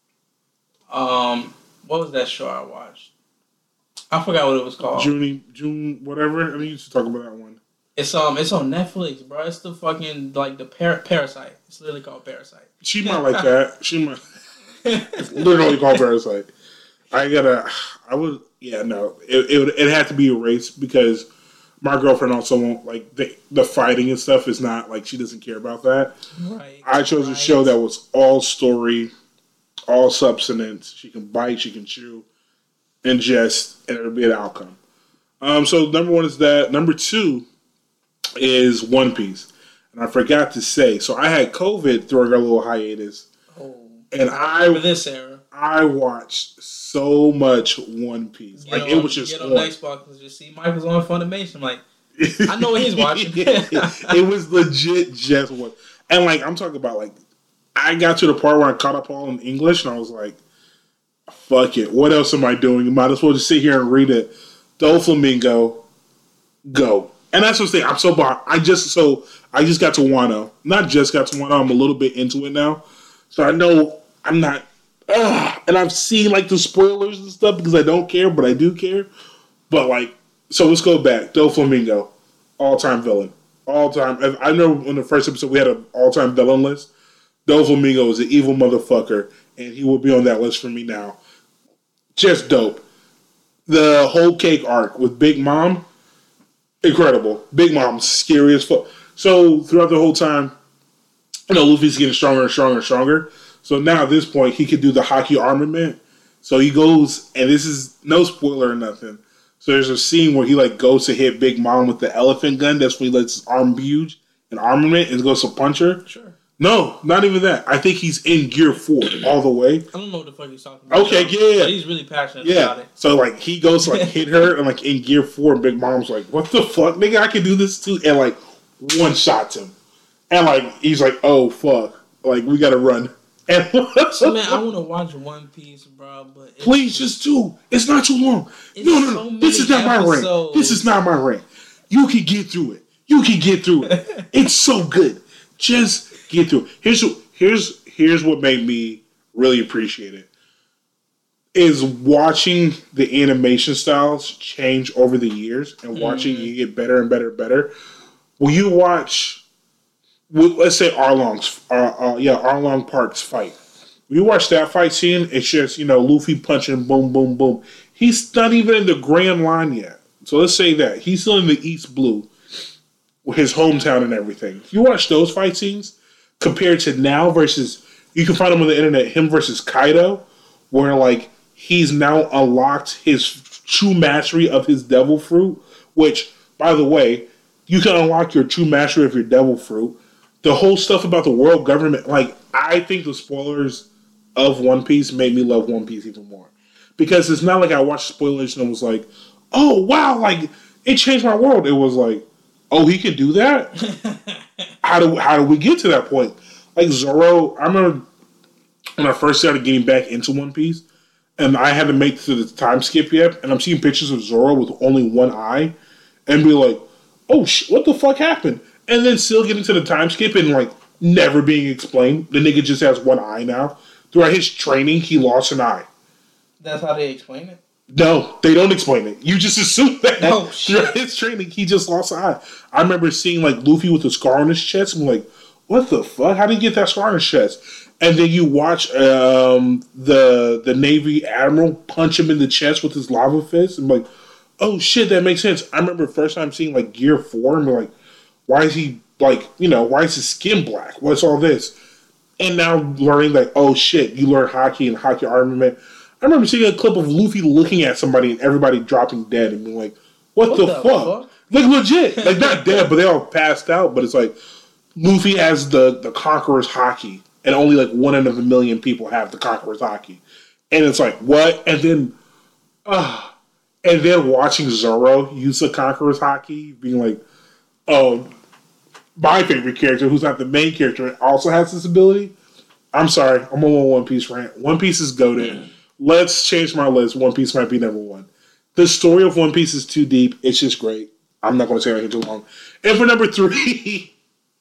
[SPEAKER 2] Um, what was that show I watched? I forgot what it was called.
[SPEAKER 1] June, June, whatever. I mean, you used to talk about that one.
[SPEAKER 2] It's um, it's on Netflix, bro. It's the fucking like the par- Parasite. It's literally called Parasite.
[SPEAKER 1] She might like that. She might. It's literally called Parasite. I gotta. I would. Yeah, no. It it, it had to be Erased because. My girlfriend also won't like the the fighting and stuff is not like she doesn't care about that.
[SPEAKER 2] Right.
[SPEAKER 1] I chose
[SPEAKER 2] right.
[SPEAKER 1] a show that was all story, all substance. She can bite, she can chew, ingest, and it'll be an outcome. Um. So number one is that. Number two is One Piece, and I forgot to say. So I had COVID during our little hiatus,
[SPEAKER 2] oh,
[SPEAKER 1] and I
[SPEAKER 2] remember this era.
[SPEAKER 1] I watched so much One Piece.
[SPEAKER 2] Get
[SPEAKER 1] like
[SPEAKER 2] on,
[SPEAKER 1] it was just
[SPEAKER 2] get on Xbox and just see Michael's on Funimation. I'm like, I know what he's watching.
[SPEAKER 1] It was legit just one. And like I'm talking about like I got to the part where I caught up all in English and I was like, fuck it. What else am I doing? You might as well just sit here and read it. Doflamingo, go. And that's what's the thing. I'm so bought. I just so I just got to Wano. Not just got to Wano, I'm a little bit into it now. So I know I'm not Ugh, and I've seen like the spoilers and stuff because I don't care, but I do care. But like, so let's go back. Doflamingo, all time villain, all time. I know in the first episode we had an all time villain list. Doflamingo is an evil motherfucker, and he will be on that list for me now. Just dope. The whole cake arc with Big Mom, incredible. Big Mom's scary as fuck. So throughout the whole time, you know, Luffy's getting stronger and stronger and stronger. So now at this point, he could do the Haki armament. So he goes, and this is no spoiler or nothing. So there's a scene where he like goes to hit Big Mom with the elephant gun. That's when he lets his arm be huge, an armament, and goes to punch her.
[SPEAKER 2] Sure.
[SPEAKER 1] No, not even that. I think he's in Gear Four all the way.
[SPEAKER 2] I don't know what the fuck he's talking about.
[SPEAKER 1] Okay, yeah,
[SPEAKER 2] but he's really passionate
[SPEAKER 1] yeah.
[SPEAKER 2] about it.
[SPEAKER 1] So like he goes to like hit her, and like in Gear Four, and Big Mom's like, "What the fuck, nigga? I can do this too," and like one shots him, and like he's like, "Oh fuck, like we gotta run." And
[SPEAKER 2] so man, I want to watch One Piece, bro. But
[SPEAKER 1] please just do. It's not too long. No, no, no. So this is not episodes. my rant. This is not my rant. You can get through it. You can get through it. It's so good. Just get through it. Here's here's here's what made me really appreciate it. Is watching the animation styles change over the years and watching mm. it get better and better and better. Will you watch? Let's say Arlong's, uh, uh, yeah, Arlong Park's fight. When you watch that fight scene, it's just, you know, Luffy punching, boom, boom, boom. He's not even in the Grand Line yet. So let's say that. He's still in the East Blue, his hometown and everything. If you watch those fight scenes, compared to now versus, you can find them on the internet, him versus Kaido, where, like, he's now unlocked his true mastery of his devil fruit, which, by the way, you can unlock your true mastery of your devil fruit. The whole stuff about the world government, like, I think the spoilers of One Piece made me love One Piece even more. Because it's not like I watched spoilers and I was like, oh, wow, like, it changed my world. It was like, oh, he can do that? how do how do we get to that point? Like, Zoro, I remember when I first started getting back into One Piece, and I had to make it to the time skip yet, and I'm seeing pictures of Zoro with only one eye, and be like, oh, sh- what the fuck happened? And then still get into the time skip and, like, never being explained. The nigga just has one eye now. Throughout his training, he lost an eye.
[SPEAKER 2] That's how they explain it?
[SPEAKER 1] No, they don't explain it. You just assume that.
[SPEAKER 2] Oh, shit.
[SPEAKER 1] Throughout his training, he just lost an eye. I remember seeing, like, Luffy with a scar on his chest. I'm like, what the fuck? How did he get that scar on his chest? And then you watch um, the the Navy Admiral punch him in the chest with his lava fist. I'm like, oh, shit, that makes sense. I remember the first time seeing, like, Gear four, and I'm like, why is he, like, you know, why is his skin black? What's all this? And now learning, like, oh, shit, you learn Haki and Haki armament. I remember seeing a clip of Luffy looking at somebody and everybody dropping dead and being like, What,
[SPEAKER 2] What
[SPEAKER 1] the,
[SPEAKER 2] the
[SPEAKER 1] fuck?
[SPEAKER 2] fuck?
[SPEAKER 1] Like, legit. Like, not dead, but they all passed out. But it's like, Luffy has the, the Conqueror's Haki, and only like one in a million people have the Conqueror's Haki. And it's like, what? And then, uh, and then watching Zoro use the Conqueror's Haki, being like, oh, my favorite character, who's not the main character, also has this ability. I'm sorry, I'm on One Piece rant. One Piece is goated. Let's change my list. One Piece might be number one. The story of One Piece is too deep. It's just great. I'm not going to say anything too long. And for number three,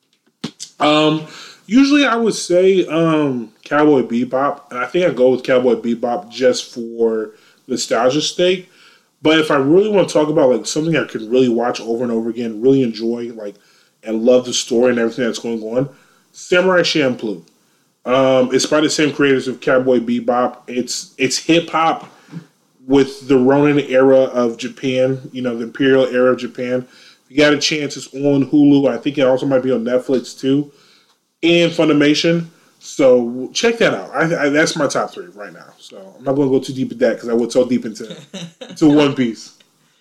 [SPEAKER 1] um, usually I would say um, Cowboy Bebop, and I think I go with Cowboy Bebop just for nostalgia's sake. But if I really want to talk about like something I can really watch over and over again, really enjoy, like, and love the story and everything that's going on, Samurai Champloo. Um, it's by the same creators of Cowboy Bebop. It's it's hip hop with the Ronin era of Japan, you know, the Imperial era of Japan. If you got a chance, it's on Hulu. I think it also might be on Netflix too, and Funimation. So check that out. I, I, that's my top three right now. So I'm not going to go too deep into that because I went so deep into into One Piece.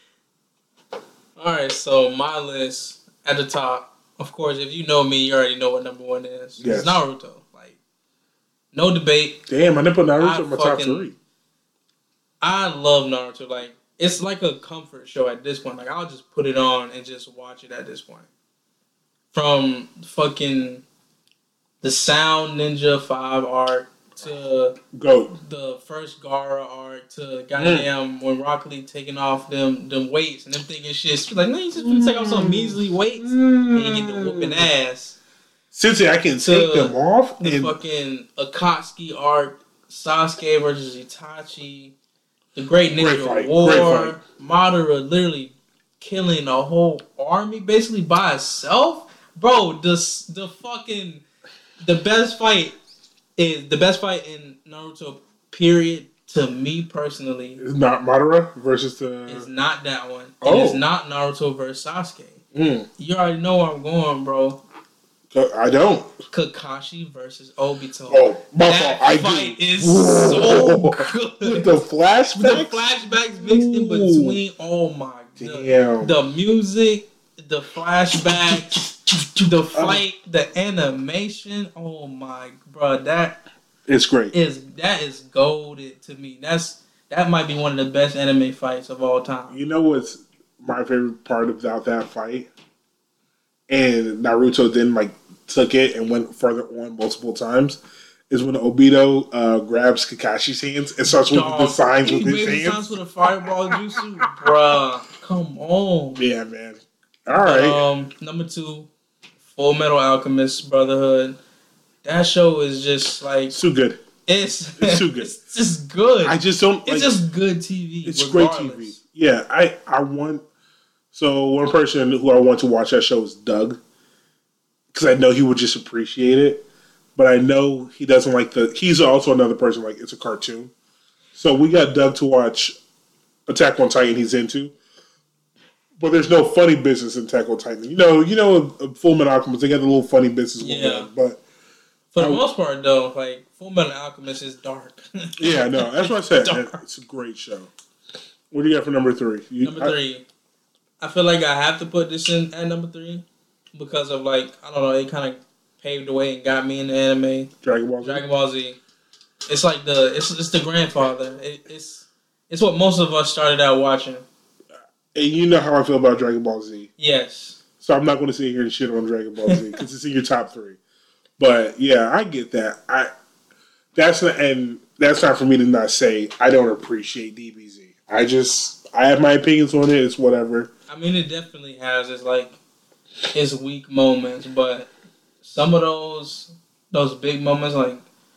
[SPEAKER 2] All right, so my list at the top. Of course, if you know me, you already know what number one is.
[SPEAKER 1] Yes.
[SPEAKER 2] It's Naruto. Like, no debate.
[SPEAKER 1] Damn, I didn't put Naruto
[SPEAKER 2] I
[SPEAKER 1] in my
[SPEAKER 2] fucking,
[SPEAKER 1] top three.
[SPEAKER 2] I love Naruto. Like, it's like a comfort show at this point. Like, I'll just put it on and just watch it at this point. From fucking the Sound Ninja five arc to
[SPEAKER 1] Goat.
[SPEAKER 2] the first Gaara arc to goddamn mm. when Rock Lee taking off them them weights and them thinking shit. She's like, no, you just mm. take off some measly weights mm. and you get the whooping ass.
[SPEAKER 1] Since I can take them off.
[SPEAKER 2] The
[SPEAKER 1] and...
[SPEAKER 2] fucking Akatsuki arc, Sasuke versus Itachi, the Great Ninja
[SPEAKER 1] Great
[SPEAKER 2] War, Madara literally killing a whole army basically by itself. Bro, the the fucking the best fight is the best fight in Naruto. Period. To me personally,
[SPEAKER 1] it's not Madara versus the.
[SPEAKER 2] It's not that one.
[SPEAKER 1] Oh.
[SPEAKER 2] It's not Naruto versus Sasuke.
[SPEAKER 1] Mm.
[SPEAKER 2] You already know where I'm going, bro.
[SPEAKER 1] I don't.
[SPEAKER 2] Kakashi versus Obito.
[SPEAKER 1] Oh, my
[SPEAKER 2] that
[SPEAKER 1] fault. I
[SPEAKER 2] fight
[SPEAKER 1] do.
[SPEAKER 2] is so good.
[SPEAKER 1] The flashbacks,
[SPEAKER 2] the flashbacks mixed in between. Oh my god!
[SPEAKER 1] Damn.
[SPEAKER 2] The music, the flashbacks. The fight, the animation, oh my, bro, that
[SPEAKER 1] it's great.
[SPEAKER 2] Is that is golded to me. That's that might be one of the best anime fights of all time.
[SPEAKER 1] You know what's my favorite part about that fight? And Naruto then like took it and went further on multiple times. Is when Obito uh, grabs Kakashi's hands and starts with the signs with his hands. Signs
[SPEAKER 2] with a fireball jutsu, bruh. Come on.
[SPEAKER 1] Yeah, man. All right.
[SPEAKER 2] Um, number two. Full Metal Alchemist Brotherhood. That show is just like
[SPEAKER 1] it's too good.
[SPEAKER 2] It's
[SPEAKER 1] it's too good.
[SPEAKER 2] It's just good.
[SPEAKER 1] I just don't.
[SPEAKER 2] It's
[SPEAKER 1] like,
[SPEAKER 2] just good T V.
[SPEAKER 1] It's
[SPEAKER 2] regardless.
[SPEAKER 1] great T V. Yeah, I I want. So one person who I want to watch that show is Doug, because I know he would just appreciate it. But I know he doesn't like the. He's also another person like it's a cartoon. So we got Doug to watch Attack on Titan. He's into. But there's no funny business in Attack on Titan. You know, you know, Full Metal Alchemist, they got the little funny business going
[SPEAKER 2] yeah.
[SPEAKER 1] on. But
[SPEAKER 2] for the I, most part, though, like Full Metal Alchemist is dark.
[SPEAKER 1] Yeah, no, that's what I said. Dark. It's a great show. What do you got for number three? You,
[SPEAKER 2] number three, I, I feel like I have to put this in at number three because of like I don't know, it kind of paved the way and got me into anime.
[SPEAKER 1] Dragon Ball Z.
[SPEAKER 2] Dragon Ball Z. It's like the it's it's the grandfather. It, it's it's what most of us started out watching.
[SPEAKER 1] And you know how I feel about Dragon Ball Z.
[SPEAKER 2] Yes.
[SPEAKER 1] So I'm not going to sit here and shit on Dragon Ball Z because it's in your top three. But yeah, I get that. I that's not, and that's not for me to not say I don't appreciate D B Z. I just I have my opinions on it. It's whatever.
[SPEAKER 2] I mean, it definitely has its like its weak moments, but some of those those big moments like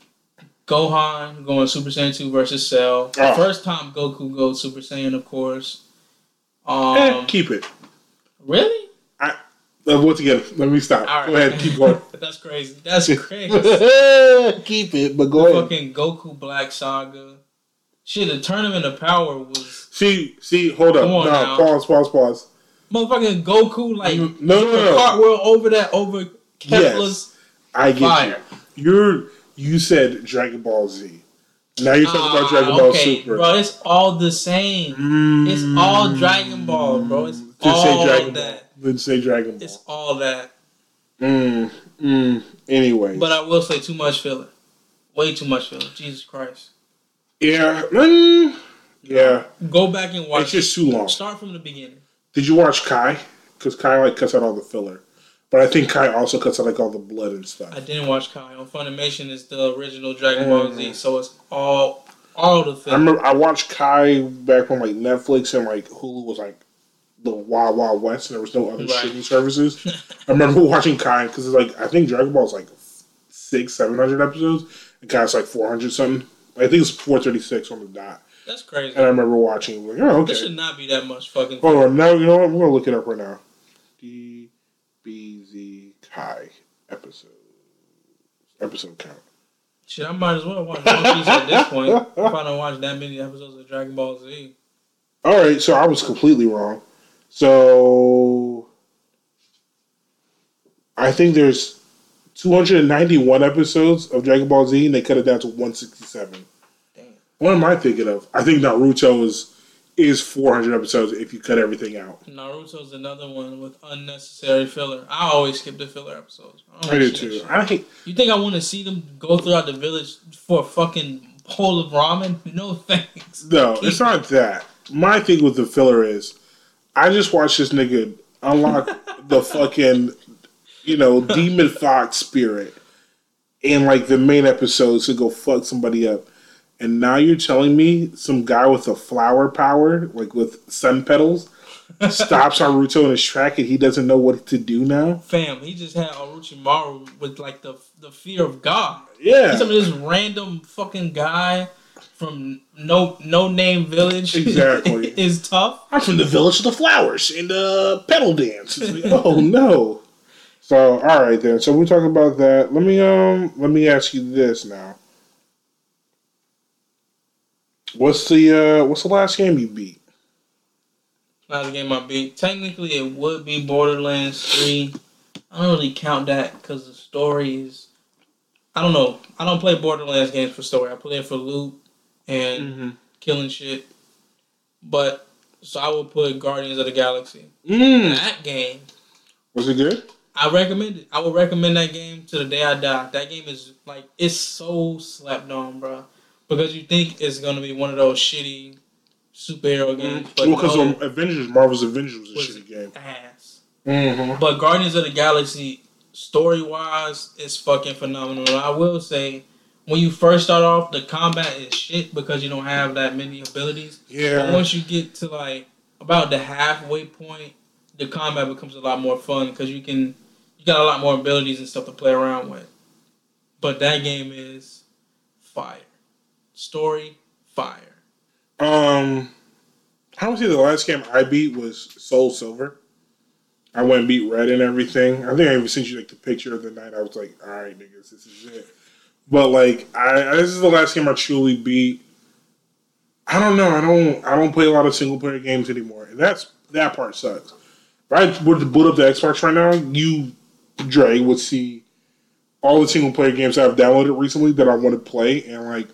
[SPEAKER 2] Gohan going Super Saiyan two versus Cell. The oh. first time Goku goes Super Saiyan, of course. Um,
[SPEAKER 1] eh, keep it.
[SPEAKER 2] Really?
[SPEAKER 1] I uh, once again, let me stop. Right. Go ahead, keep going.
[SPEAKER 2] That's crazy. That's crazy.
[SPEAKER 1] Keep it, but go
[SPEAKER 2] the
[SPEAKER 1] ahead.
[SPEAKER 2] Fucking Goku Black Saga. Shit, the Tournament of Power was.
[SPEAKER 1] See, see, hold up. No, now. pause, pause, pause.
[SPEAKER 2] Motherfucking Goku, like,
[SPEAKER 1] no, no, no, no.
[SPEAKER 2] cartwheel over that, over Kefla's
[SPEAKER 1] yes, I get fire. You. You're, you said Dragon Ball Z. Now you're talking uh, about Dragon Ball okay, Super.
[SPEAKER 2] Bro, it's all the same. Mm, it's all Dragon Ball, bro. It's
[SPEAKER 1] didn't
[SPEAKER 2] all
[SPEAKER 1] say Dragon
[SPEAKER 2] that.
[SPEAKER 1] Ball. Didn't say Dragon Ball.
[SPEAKER 2] It's all that.
[SPEAKER 1] Mm, mm, anyways.
[SPEAKER 2] But I will say too much filler. Way too much filler. Jesus Christ.
[SPEAKER 1] Yeah. Mm, yeah.
[SPEAKER 2] Go back and watch.
[SPEAKER 1] It's just too long.
[SPEAKER 2] Start from the beginning.
[SPEAKER 1] Did you watch Kai? Because Kai like cuts out all the filler. But I think Kai also cuts out like all the blood and stuff.
[SPEAKER 2] I didn't watch Kai. On Funimation, it's the original Dragon Ball mm. Z, so it's all all the filler.
[SPEAKER 1] I remember I watched Kai back when like Netflix and like Hulu was like the Wild Wild West, and there was no other right. streaming services. I remember watching Kai because it's like I think Dragon Ball is like six, seven hundred episodes, and Kai's like four hundred something. I think it's four thirty six on the dot.
[SPEAKER 2] That's crazy.
[SPEAKER 1] And I remember watching. Like, oh, okay.
[SPEAKER 2] This should not be that much fucking.
[SPEAKER 1] Hold on, now you know what? I'm gonna look it up right now. D B Z Kai episode episode count.
[SPEAKER 2] Shit, I might as well watch One Piece at this point. If I don't watch that many episodes of Dragon Ball Z.
[SPEAKER 1] All right, so I was completely wrong. So I think there's two hundred ninety-one episodes of Dragon Ball Z, and they cut it down to one sixty-seven. Damn. What am I thinking of? I think Naruto is is four hundred episodes if you cut everything out.
[SPEAKER 2] Naruto's another one with unnecessary filler. I always skip the filler episodes.
[SPEAKER 1] I, I do too. I hate.
[SPEAKER 2] You think I want to see them go throughout the village for a fucking bowl of ramen? No thanks.
[SPEAKER 1] No, it's not that. My thing with the filler is, I just watched this nigga unlock the fucking, you know, Demon Fox spirit in like the main episodes to go fuck somebody up. And now you're telling me some guy with a flower power, like with sun petals, stops Naruto in his track and he doesn't know what to do now?
[SPEAKER 2] Fam, he just had Orochimaru with like the the fear of God.
[SPEAKER 1] Yeah.
[SPEAKER 2] He's some of this random fucking guy from no no name village.
[SPEAKER 1] Exactly.
[SPEAKER 2] is tough.
[SPEAKER 1] I'm from the village of the flowers and the petal dance. Like, oh no. So all right then. So we're talking about that. Let me um let me ask you this now. What's the uh, what's the last game you beat?
[SPEAKER 2] Last game I beat. Technically, it would be Borderlands three. I don't really count that because the story is. I don't know. I don't play Borderlands games for story. I play it for loot and mm-hmm. killing shit. But so I would put Guardians of the Galaxy.
[SPEAKER 1] Mm.
[SPEAKER 2] That game.
[SPEAKER 1] Was it good?
[SPEAKER 2] I recommend it. I would recommend that game to the day I die. That game is like it's so slept on, bro. Because you think it's going to be one of those shitty superhero games. But
[SPEAKER 1] well, because no, Avengers, Marvel's Avengers was a was shitty game.
[SPEAKER 2] Ass.
[SPEAKER 1] Mm-hmm.
[SPEAKER 2] But Guardians of the Galaxy, story-wise, is fucking phenomenal. I will say, when you first start off, the combat is shit because you don't have that many abilities.
[SPEAKER 1] Yeah.
[SPEAKER 2] But once you get to, like, about the halfway point, the combat becomes a lot more fun because you can, you got a lot more abilities and stuff to play around with. But that game is fire. Story, fire.
[SPEAKER 1] Um, I would say the last game I beat was Soul Silver. I went and beat Red and everything. I think I even sent you like the picture of the night. I was like, all right, niggas, this is it. But like, I this is the last game I truly beat. I don't know. I don't. I don't play a lot of single player games anymore, and that's that part sucks. If I were to boot up the Xbox right now, you, Dre, would see all the single player games I've downloaded recently that I want to play, and like.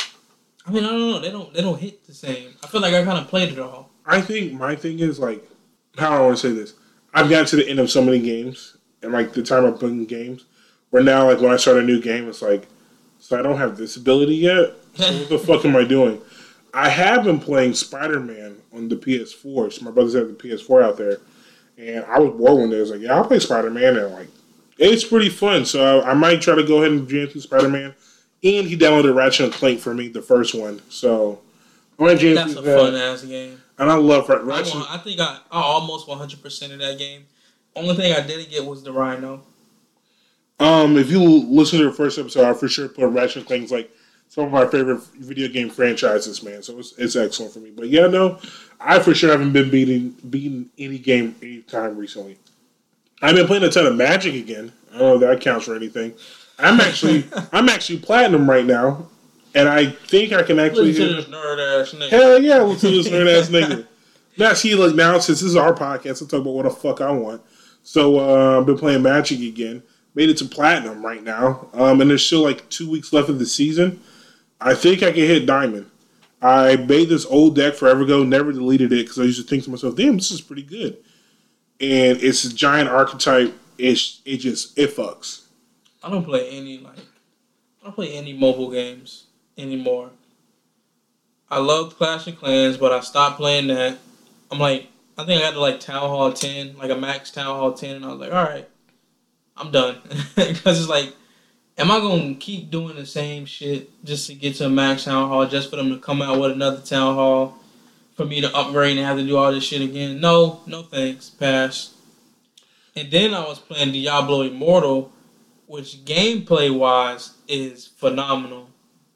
[SPEAKER 2] I mean, I don't know. They don't. They don't hit the same. I feel like I kind of played it all.
[SPEAKER 1] I think my thing is like, how do I want to say this? I've gotten to the end of so many games, and like the time I'm playing games, where now like when I start a new game, it's like, so I don't have this ability yet. So what the fuck am I doing? I have been playing Spider-Man on the P S four. So my brothers have the P S four out there, and I was bored one day. I was like, yeah, I'll play Spider-Man, and like, it's pretty fun. So I, I might try to go ahead and jam through Spider-Man. And he downloaded Ratchet and Clank for me, the first one. So, I'm going to jam
[SPEAKER 2] That's a fun ass game.
[SPEAKER 1] And I love Ratchet.
[SPEAKER 2] I, want, I think I, I almost one hundred percent of that game. Only thing I didn't get was the Rhino.
[SPEAKER 1] Um, if you listen to the first episode, I for sure put Ratchet and Clank as like some of my favorite video game franchises, man. So it's it's excellent for me. But yeah, no, I for sure haven't been beating beating any game any time recently. I've been playing a ton of Magic again. I don't know if that counts for anything. I'm actually I'm actually platinum right now, and I think I can actually
[SPEAKER 2] listen to this nerd ass nigga.
[SPEAKER 1] Hell yeah, listen to this nerd ass nigga. Now see, look now since this is our podcast, I'll talk about what the fuck I want. So uh, I've been playing Magic again. Made it to platinum right now, um, and there's still like two weeks left of the season. I think I can hit diamond. I made this old deck forever ago, never deleted it because I used to think to myself, damn, this is pretty good. And it's a giant archetype. It, it just, it fucks.
[SPEAKER 2] I don't play any, like, I don't play any mobile games anymore. I loved Clash of Clans, but I stopped playing that. I'm like, I think I got to like Town Hall ten, like a max Town Hall ten, and I was like, all right, I'm done. Because it's like, am I going to keep doing the same shit just to get to a max Town Hall, just for them to come out with another Town Hall, for me to upgrade and have to do all this shit again? No, no thanks, pass. And then I was playing Diablo Immortal, which gameplay-wise is phenomenal.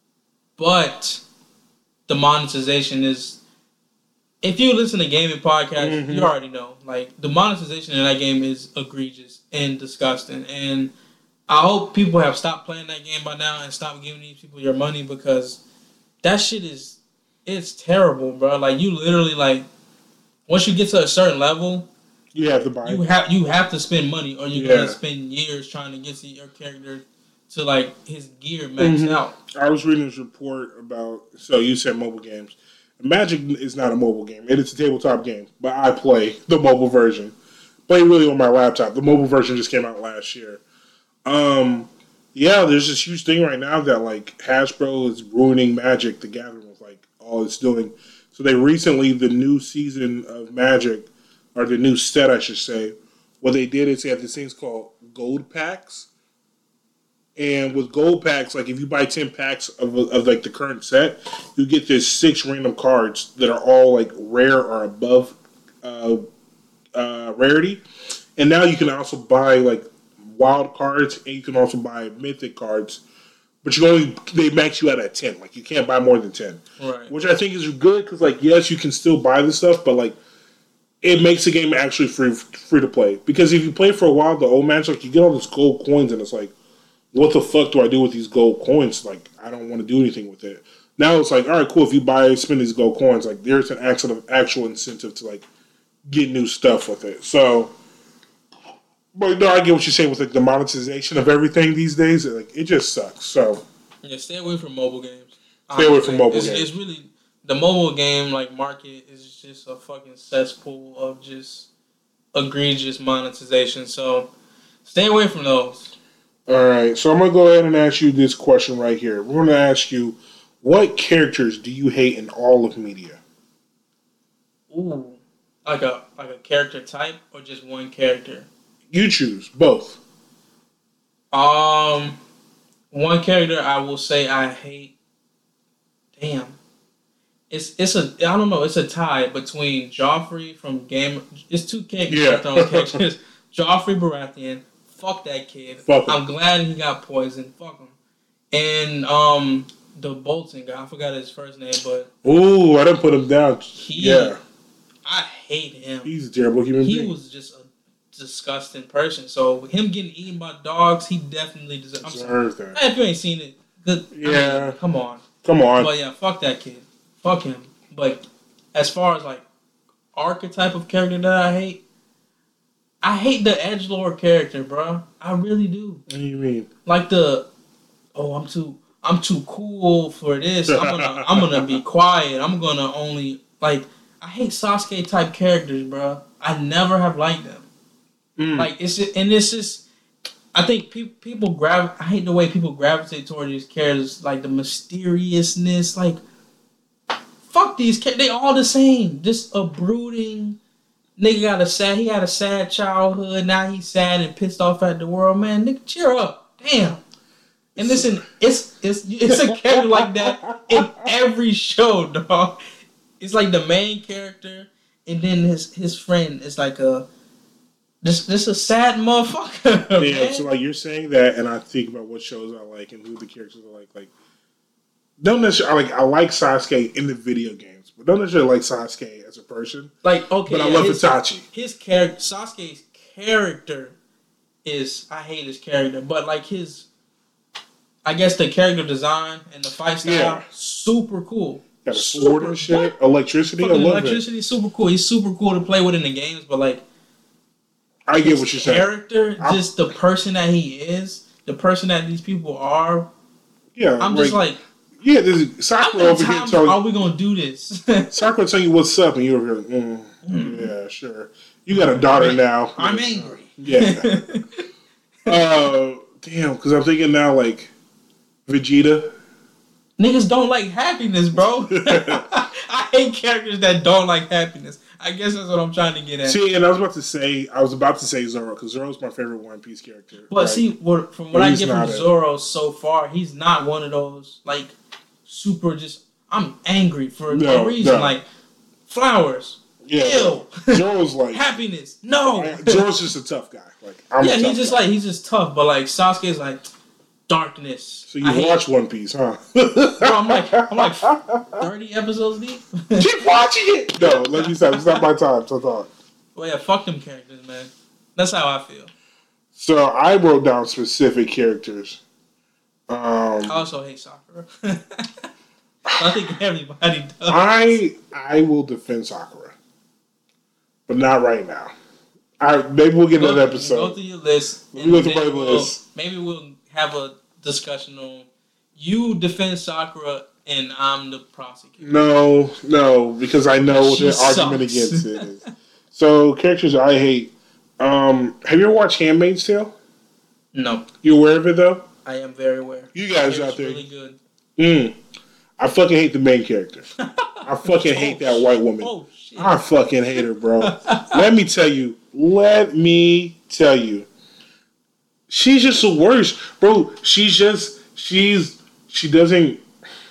[SPEAKER 2] But the monetization is... If you listen to gaming podcasts, mm-hmm. you already know. Like, the monetization in that game is egregious and disgusting. And I hope people have stopped playing that game by now and stopped giving these people your money, because that shit is... It's terrible, bro. Like, you literally, like... Once you get to a certain level...
[SPEAKER 1] You have to buy.
[SPEAKER 2] You have you have to spend money, or you're yeah. gonna spend years trying to get to your character to like his gear maxed mm-hmm. out.
[SPEAKER 1] I was reading this report about. So you said mobile games. Magic is not a mobile game. It is a tabletop game, but I play the mobile version. Play really on my laptop. The mobile version just came out last year. Um, yeah, there's this huge thing right now that like Hasbro is ruining Magic the Gathering with like all it's doing. So they recently the new season of Magic. Or the new set, I should say. What they did is they have these things called gold packs. And with gold packs, like if you buy ten packs of, of like the current set, you get this six random cards that are all like rare or above uh, uh, rarity. And now you can also buy like wild cards, and you can also buy mythic cards. But you only they max you out at ten. Like you can't buy more than ten.
[SPEAKER 2] Right.
[SPEAKER 1] Which I think is good because like yes, you can still buy this stuff, but like it makes the game actually free free to play. Because if you play for a while, the old match, like you get all these gold coins, and it's like, what the fuck do I do with these gold coins? Like, I don't want to do anything with it. Now it's like, all right, cool. If you buy, spend these gold coins, like there's an actual actual incentive to like get new stuff with it. So, but no, I get what you're saying with like the monetization of everything these days. Like, it just sucks. So,
[SPEAKER 2] yeah, stay away from mobile games.
[SPEAKER 1] Stay away from mobile
[SPEAKER 2] it's,
[SPEAKER 1] games.
[SPEAKER 2] It's really. The mobile game like market is just a fucking cesspool of just egregious monetization. So stay away from those.
[SPEAKER 1] All right. So I'm gonna go ahead and ask you this question right here. We're gonna ask you, what characters do you hate in all of media?
[SPEAKER 2] Ooh, like a like a character type or just one character?
[SPEAKER 1] You choose both.
[SPEAKER 2] Um, one character I will say I hate. Damn. It's it's a I don't know it's a tie between Joffrey from Game. It's two characters.
[SPEAKER 1] Yeah.
[SPEAKER 2] characters. Joffrey Baratheon. Fuck that kid.
[SPEAKER 1] Fuck him.
[SPEAKER 2] I'm glad he got poisoned. Fuck him. And um the Bolton guy. I forgot his first name, but
[SPEAKER 1] ooh, I didn't put him down.
[SPEAKER 2] He,
[SPEAKER 1] yeah.
[SPEAKER 2] I hate him.
[SPEAKER 1] He's a terrible human
[SPEAKER 2] he
[SPEAKER 1] being.
[SPEAKER 2] He was just a disgusting person. So him getting eaten by dogs, he definitely deserves. I'm sorry.
[SPEAKER 1] That.
[SPEAKER 2] If you ain't seen it, good.
[SPEAKER 1] Yeah.
[SPEAKER 2] I mean, come on.
[SPEAKER 1] Come on.
[SPEAKER 2] But yeah, fuck that kid. Fuck him. But as far as like archetype of character that I hate, I hate the edgelord character, bro. I really do.
[SPEAKER 1] What do you mean?
[SPEAKER 2] Like the oh, I'm too I'm too cool for this. I'm gonna I'm gonna be quiet. I'm gonna only like I hate Sasuke type characters, bro. I never have liked them. Mm. Like it's just, and it's just I think pe- people grav. I hate the way people gravitate toward these characters, like the mysteriousness, like. Fuck these kids. They all the same. Just a brooding nigga got a sad. He had a sad childhood. Now he's sad and pissed off at the world. Man, nigga, cheer up. Damn. And listen, it's it's it's a character like that in every show, dog. It's like the main character, and then his his friend is like a this this a sad motherfucker.
[SPEAKER 1] Yeah.
[SPEAKER 2] Man.
[SPEAKER 1] So like you're saying that, and I think about what shows I like and who the characters are like. Like. Don't necessarily like I like Sasuke in the video games, but don't necessarily like Sasuke as a person.
[SPEAKER 2] Like okay,
[SPEAKER 1] but I
[SPEAKER 2] yeah,
[SPEAKER 1] love
[SPEAKER 2] his,
[SPEAKER 1] Itachi.
[SPEAKER 2] His character, Sasuke's character, is I hate his character, but like his, I guess the character design and the fight style,
[SPEAKER 1] yeah.
[SPEAKER 2] super cool.
[SPEAKER 1] Got a sword and shit, what? Electricity.
[SPEAKER 2] Fucking
[SPEAKER 1] I love
[SPEAKER 2] electricity,
[SPEAKER 1] it.
[SPEAKER 2] super cool. He's super cool to play with in the games, but like,
[SPEAKER 1] I get what you're saying.
[SPEAKER 2] Character, just the person that he is, the person that these people are.
[SPEAKER 1] Yeah,
[SPEAKER 2] I'm just like.
[SPEAKER 1] Yeah, this Sakura over here telling.
[SPEAKER 2] Are we gonna do this?
[SPEAKER 1] Sakura telling you what's up, and you're over here. Mm, mm. Yeah, sure. You got a daughter now.
[SPEAKER 2] I'm angry.
[SPEAKER 1] Yeah. uh, damn, because I'm thinking now like Vegeta.
[SPEAKER 2] Niggas don't like happiness, bro. I hate characters that don't like happiness. I guess that's what I'm trying to get at.
[SPEAKER 1] See, and I was about to say, I was about to say Zoro, because Zoro's my favorite One Piece character.
[SPEAKER 2] But right? see, what, from what but I get from Zoro so far, he's not one of those, like, super just, I'm angry for no, no reason. No. Like, flowers. Yeah. Ew.
[SPEAKER 1] Zoro's like...
[SPEAKER 2] happiness. No.
[SPEAKER 1] Zoro's just a tough guy. Like, I'm
[SPEAKER 2] yeah,
[SPEAKER 1] a tough
[SPEAKER 2] he's just
[SPEAKER 1] guy.
[SPEAKER 2] like, he's just tough. But, like, Sasuke's like... darkness.
[SPEAKER 1] So you watch One Piece, huh?
[SPEAKER 2] Bro, I'm like, I'm like thirty episodes deep.
[SPEAKER 1] Keep watching it. No, let me stop. It's not my time. So talk.
[SPEAKER 2] Well, yeah, fuck them characters, man. That's how I feel.
[SPEAKER 1] So I wrote down specific characters. Um,
[SPEAKER 2] I also hate Sakura. I think everybody does.
[SPEAKER 1] I I will defend Sakura, but not right now. I maybe we'll get another episode.
[SPEAKER 2] Go through your list.
[SPEAKER 1] We'll go through my
[SPEAKER 2] we'll,
[SPEAKER 1] list.
[SPEAKER 2] Maybe we'll have a discussion on you defend Sakura and I'm the prosecutor.
[SPEAKER 1] No, no, because I know what the
[SPEAKER 2] sucks.
[SPEAKER 1] argument against it is. So characters I hate. Um, have you ever watched Handmaid's Tale?
[SPEAKER 2] No.
[SPEAKER 1] You aware of it though?
[SPEAKER 2] I am very aware.
[SPEAKER 1] You guys
[SPEAKER 2] it's
[SPEAKER 1] out there?
[SPEAKER 2] Really good.
[SPEAKER 1] Mm. I fucking hate the main character. I fucking hate oh, that white woman.
[SPEAKER 2] Oh shit!
[SPEAKER 1] I fucking hate her, bro. Let me tell you. Let me tell you. She's just the worst, bro. She's just she's she doesn't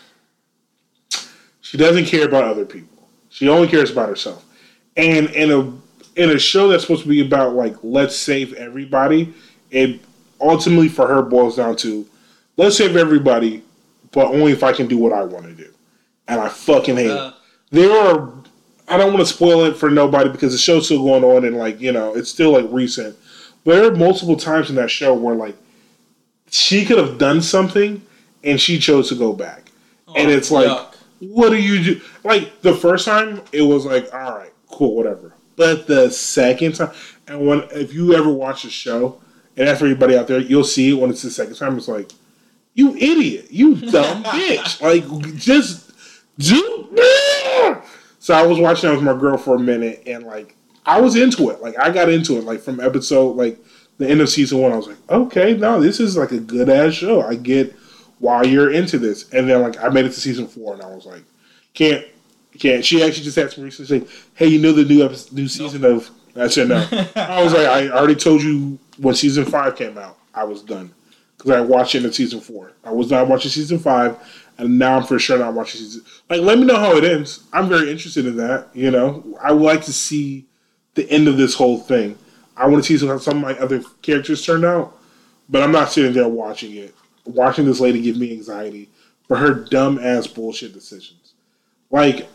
[SPEAKER 1] she doesn't care about other people. She only cares about herself. And in a in a show that's supposed to be about like let's save everybody, it ultimately for her boils down to let's save everybody, but only if I can do what I want to do. And I fucking hate uh. it. There are I don't want to spoil it for nobody because the show's still going on and like, you know, it's still like recent. There are multiple times in that show where, like, she could have done something and she chose to go back. Oh, and it's like, yuck. What do you do? Like, the first time, it was like, all right, cool, whatever. But the second time, and when if you ever watch the show, and that's for everybody out there, you'll see it when it's the second time, it's like, you idiot, you dumb bitch. Like, just do. So I was watching that with my girl for a minute, and, like, I was into it. Like, I got into it. Like, from episode, like, the end of season one, I was like, okay, no, this is, like, a good-ass show. I get why you're into this. And then, like, I made it to season four, and I was like, can't, can't. She actually just asked me recently, saying, hey, you know the new episode, new season nope. of... I said, no. I was like, I already told you when season five came out, I was done. Because I watched it in season four. I was not watching season five, and now I'm for sure not watching season... Like, let me know how it ends. I'm very interested in that, you know? I would like to see the end of this whole thing. I want to see how some of my other characters turned out, but I'm not sitting there watching it. Watching this lady give me anxiety for her dumb ass bullshit decisions. Like,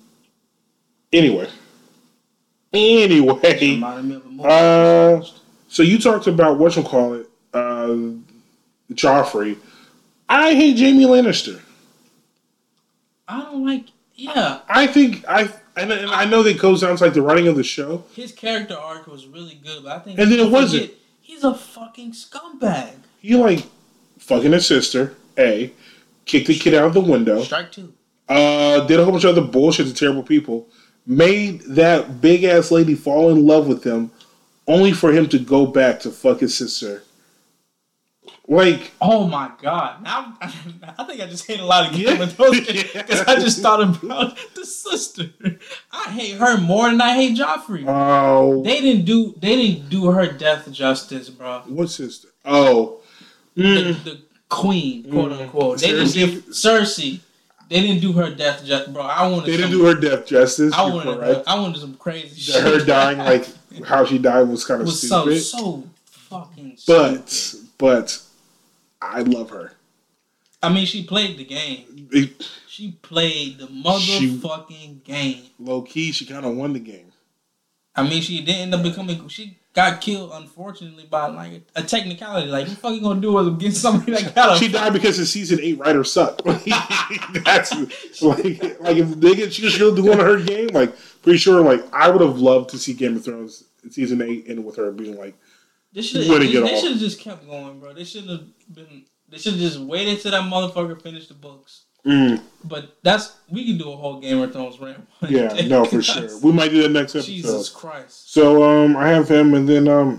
[SPEAKER 1] anyway. Anyway. Uh, so you talked about whatchamacallit, uh, Joffrey. I hate Jaime Lannister.
[SPEAKER 2] I don't like, yeah.
[SPEAKER 1] I think, I and, and I know that goes down to like the writing of the show.
[SPEAKER 2] His character arc was really good, but I think...
[SPEAKER 1] And then it wasn't.
[SPEAKER 2] He's a fucking scumbag.
[SPEAKER 1] He like fucking his sister, A, kicked the kid out of the window.
[SPEAKER 2] Strike two.
[SPEAKER 1] Uh, did a whole bunch of other bullshit to terrible people. Made that big ass lady fall in love with him, only for him to go back to fuck his sister. Like,
[SPEAKER 2] oh my god! Now I think I just hate a lot of Game of Thrones because I just thought about the sister. I hate her more than I hate Joffrey.
[SPEAKER 1] Oh,
[SPEAKER 2] they didn't do they didn't do her death justice, bro.
[SPEAKER 1] What sister? Oh,
[SPEAKER 2] mm. the, the queen, quote mm. unquote. They Cersei? didn't give Cersei. They didn't do her death justice, bro. I wanted.
[SPEAKER 1] They didn't
[SPEAKER 2] some,
[SPEAKER 1] do her death justice.
[SPEAKER 2] I wanted. Right? I wanted some crazy
[SPEAKER 1] the,
[SPEAKER 2] shit.
[SPEAKER 1] Her dying, like how she died, was kind of
[SPEAKER 2] was
[SPEAKER 1] stupid.
[SPEAKER 2] So so fucking.
[SPEAKER 1] But
[SPEAKER 2] stupid.
[SPEAKER 1] but. I love her.
[SPEAKER 2] I mean, she played the game.
[SPEAKER 1] It,
[SPEAKER 2] she played the motherfucking she, game.
[SPEAKER 1] Low key, she kind of won the game.
[SPEAKER 2] I mean, she didn't end up becoming... She got killed, unfortunately, by like a technicality. Like, what the fuck you gonna do with against somebody that got
[SPEAKER 1] She died because the season eight writer sucked. That's like, like if they get, she was still doing her game, like, pretty sure, like, I would have loved to see Game of Thrones season eight end with her being like,
[SPEAKER 2] They should have just kept going, bro. They should have been. They should have just waited till that motherfucker finished the books.
[SPEAKER 1] Mm.
[SPEAKER 2] But that's we can do a whole Game of Thrones rant.
[SPEAKER 1] Yeah, no, for sure. We might do that next episode.
[SPEAKER 2] Jesus Christ.
[SPEAKER 1] So um, I have him, and then um,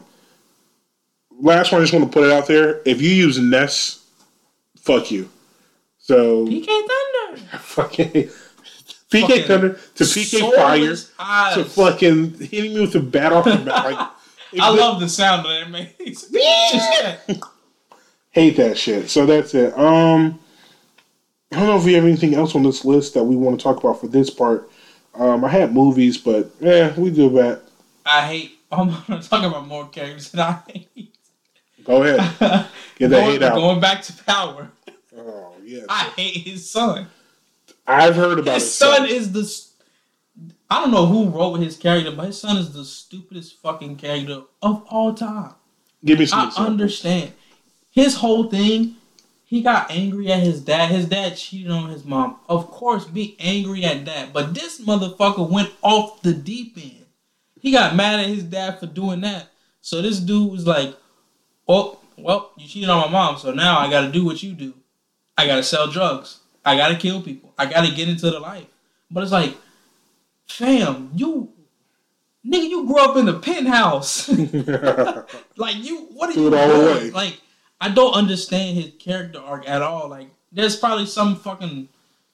[SPEAKER 1] last one. I just want to put it out there. If you use Ness, fuck you. So
[SPEAKER 2] P K Thunder.
[SPEAKER 1] Fucking P K Thunder to P K Fire eyes. To fucking hitting me with a bat off the bat. Like,
[SPEAKER 2] I the, love the sound of that, man. Just that.
[SPEAKER 1] Hate that shit. So that's it. Um, I don't know if we have anything else on this list that we want to talk about for this part. Um, I had movies, but yeah, we do that.
[SPEAKER 2] I hate. I'm going to talk about more characters that I hate.
[SPEAKER 1] Go ahead. Get that
[SPEAKER 2] going,
[SPEAKER 1] hate out.
[SPEAKER 2] Going back to Power.
[SPEAKER 1] Oh yeah.
[SPEAKER 2] I hate his son.
[SPEAKER 1] I've heard about
[SPEAKER 2] his,
[SPEAKER 1] his
[SPEAKER 2] son.
[SPEAKER 1] son.
[SPEAKER 2] Is the. I don't know who wrote his character, but his son is the stupidest fucking character of all time.
[SPEAKER 1] Give me some
[SPEAKER 2] I
[SPEAKER 1] examples.
[SPEAKER 2] understand. His whole thing, he got angry at his dad. His dad cheated on his mom. Of course, be angry at that. But this motherfucker went off the deep end. He got mad at his dad for doing that. So this dude was like, oh, well, you cheated on my mom, so now I got to do what you do. I got to sell drugs. I got to kill people. I got to get into the life. But it's like, fam, you, nigga, you grew up in the penthouse. Like, you, what are
[SPEAKER 1] Do
[SPEAKER 2] you
[SPEAKER 1] it all
[SPEAKER 2] doing?
[SPEAKER 1] the way.
[SPEAKER 2] Like, I don't understand his character arc at all. Like, there's probably some fucking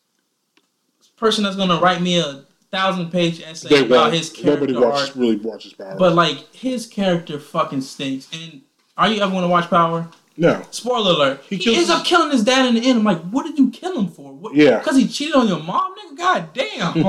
[SPEAKER 2] person that's going to write me a thousand page essay
[SPEAKER 1] They
[SPEAKER 2] about
[SPEAKER 1] won't.
[SPEAKER 2] his character
[SPEAKER 1] Nobody watches,
[SPEAKER 2] arc.
[SPEAKER 1] really watches Power.
[SPEAKER 2] But, like, his character fucking stinks. And are you ever going to watch Power?
[SPEAKER 1] No.
[SPEAKER 2] Spoiler alert. He,
[SPEAKER 1] He
[SPEAKER 2] ends up killing his dad in the end. I'm like, what did you kill him for? What,
[SPEAKER 1] Yeah.
[SPEAKER 2] Because he cheated on your mom, nigga? God damn.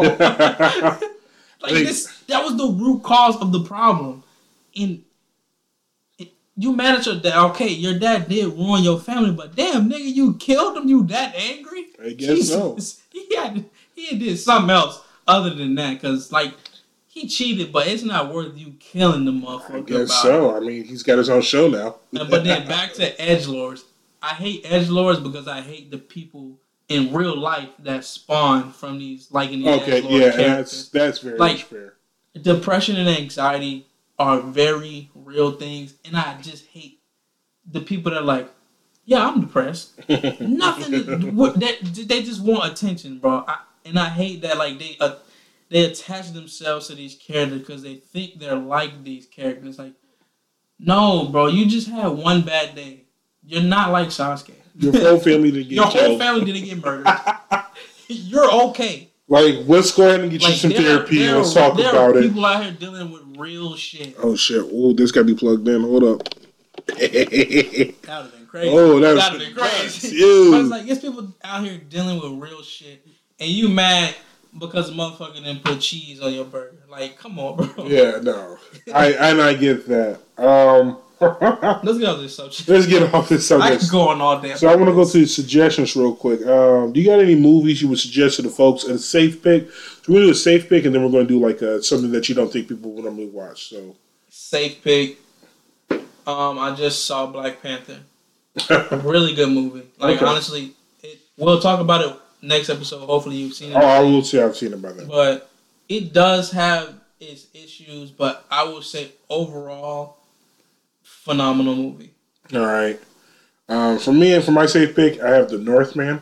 [SPEAKER 2] Like, this, that was the root cause of the problem. And it, you mad at your dad. Okay, your dad did ruin your family, but damn, nigga, you killed him? You that angry?
[SPEAKER 1] I guess so.
[SPEAKER 2] He had, he did something else other than that. Because, like, he cheated, but it's not worth you killing the motherfucker.
[SPEAKER 1] I guess so. It. I mean, he's got his own show now.
[SPEAKER 2] But then back to edgelords. I hate edgelords because I hate the people in real life that spawn from these, like in the
[SPEAKER 1] okay,
[SPEAKER 2] edgelord
[SPEAKER 1] yeah,
[SPEAKER 2] characters.
[SPEAKER 1] that's that's very
[SPEAKER 2] like,
[SPEAKER 1] much fair.
[SPEAKER 2] Depression and anxiety are very real things, and I just hate the people that are like, yeah, I'm depressed. Nothing. What that they just want attention, bro. I, and I hate that. Like they. Uh, They attach themselves to these characters because they think they're like these characters. Like, no, bro, you just had one bad day. You're not like Sasuke.
[SPEAKER 1] Your whole family didn't get
[SPEAKER 2] Your
[SPEAKER 1] killed.
[SPEAKER 2] whole family didn't get murdered. You're okay.
[SPEAKER 1] Like, let's go ahead and get
[SPEAKER 2] like,
[SPEAKER 1] you some
[SPEAKER 2] there,
[SPEAKER 1] therapy
[SPEAKER 2] there,
[SPEAKER 1] and let's talk
[SPEAKER 2] there
[SPEAKER 1] about
[SPEAKER 2] are
[SPEAKER 1] it.
[SPEAKER 2] People out here dealing with real shit.
[SPEAKER 1] Oh shit! Oh, this gotta be plugged in. Hold up.
[SPEAKER 2] That would have been crazy.
[SPEAKER 1] Oh, that
[SPEAKER 2] would have been crazy. I was like, there's people out here dealing with real shit, and you mad because the motherfucker didn't put cheese on your burger. Like, come on, bro.
[SPEAKER 1] Yeah, no. I and I get that. Um,
[SPEAKER 2] Let's get off this subject.
[SPEAKER 1] Let's get off this subject.
[SPEAKER 2] I can go on all day.
[SPEAKER 1] So I want to go through suggestions real quick. Um, do you got any movies you would suggest to the folks? A safe pick. So we're going to do a safe pick, and then we're going to do like a, something that you don't think people would normally watch. So
[SPEAKER 2] safe pick. Um, I just saw Black Panther. Really good movie. Like, okay. Honestly, it, we'll talk about it next episode. Hopefully you've seen it.
[SPEAKER 1] Oh, I will say I've seen it by then.
[SPEAKER 2] But it does have its issues, but I would say overall, phenomenal movie.
[SPEAKER 1] All right. Um, for me and for my safe pick, I have The Northman.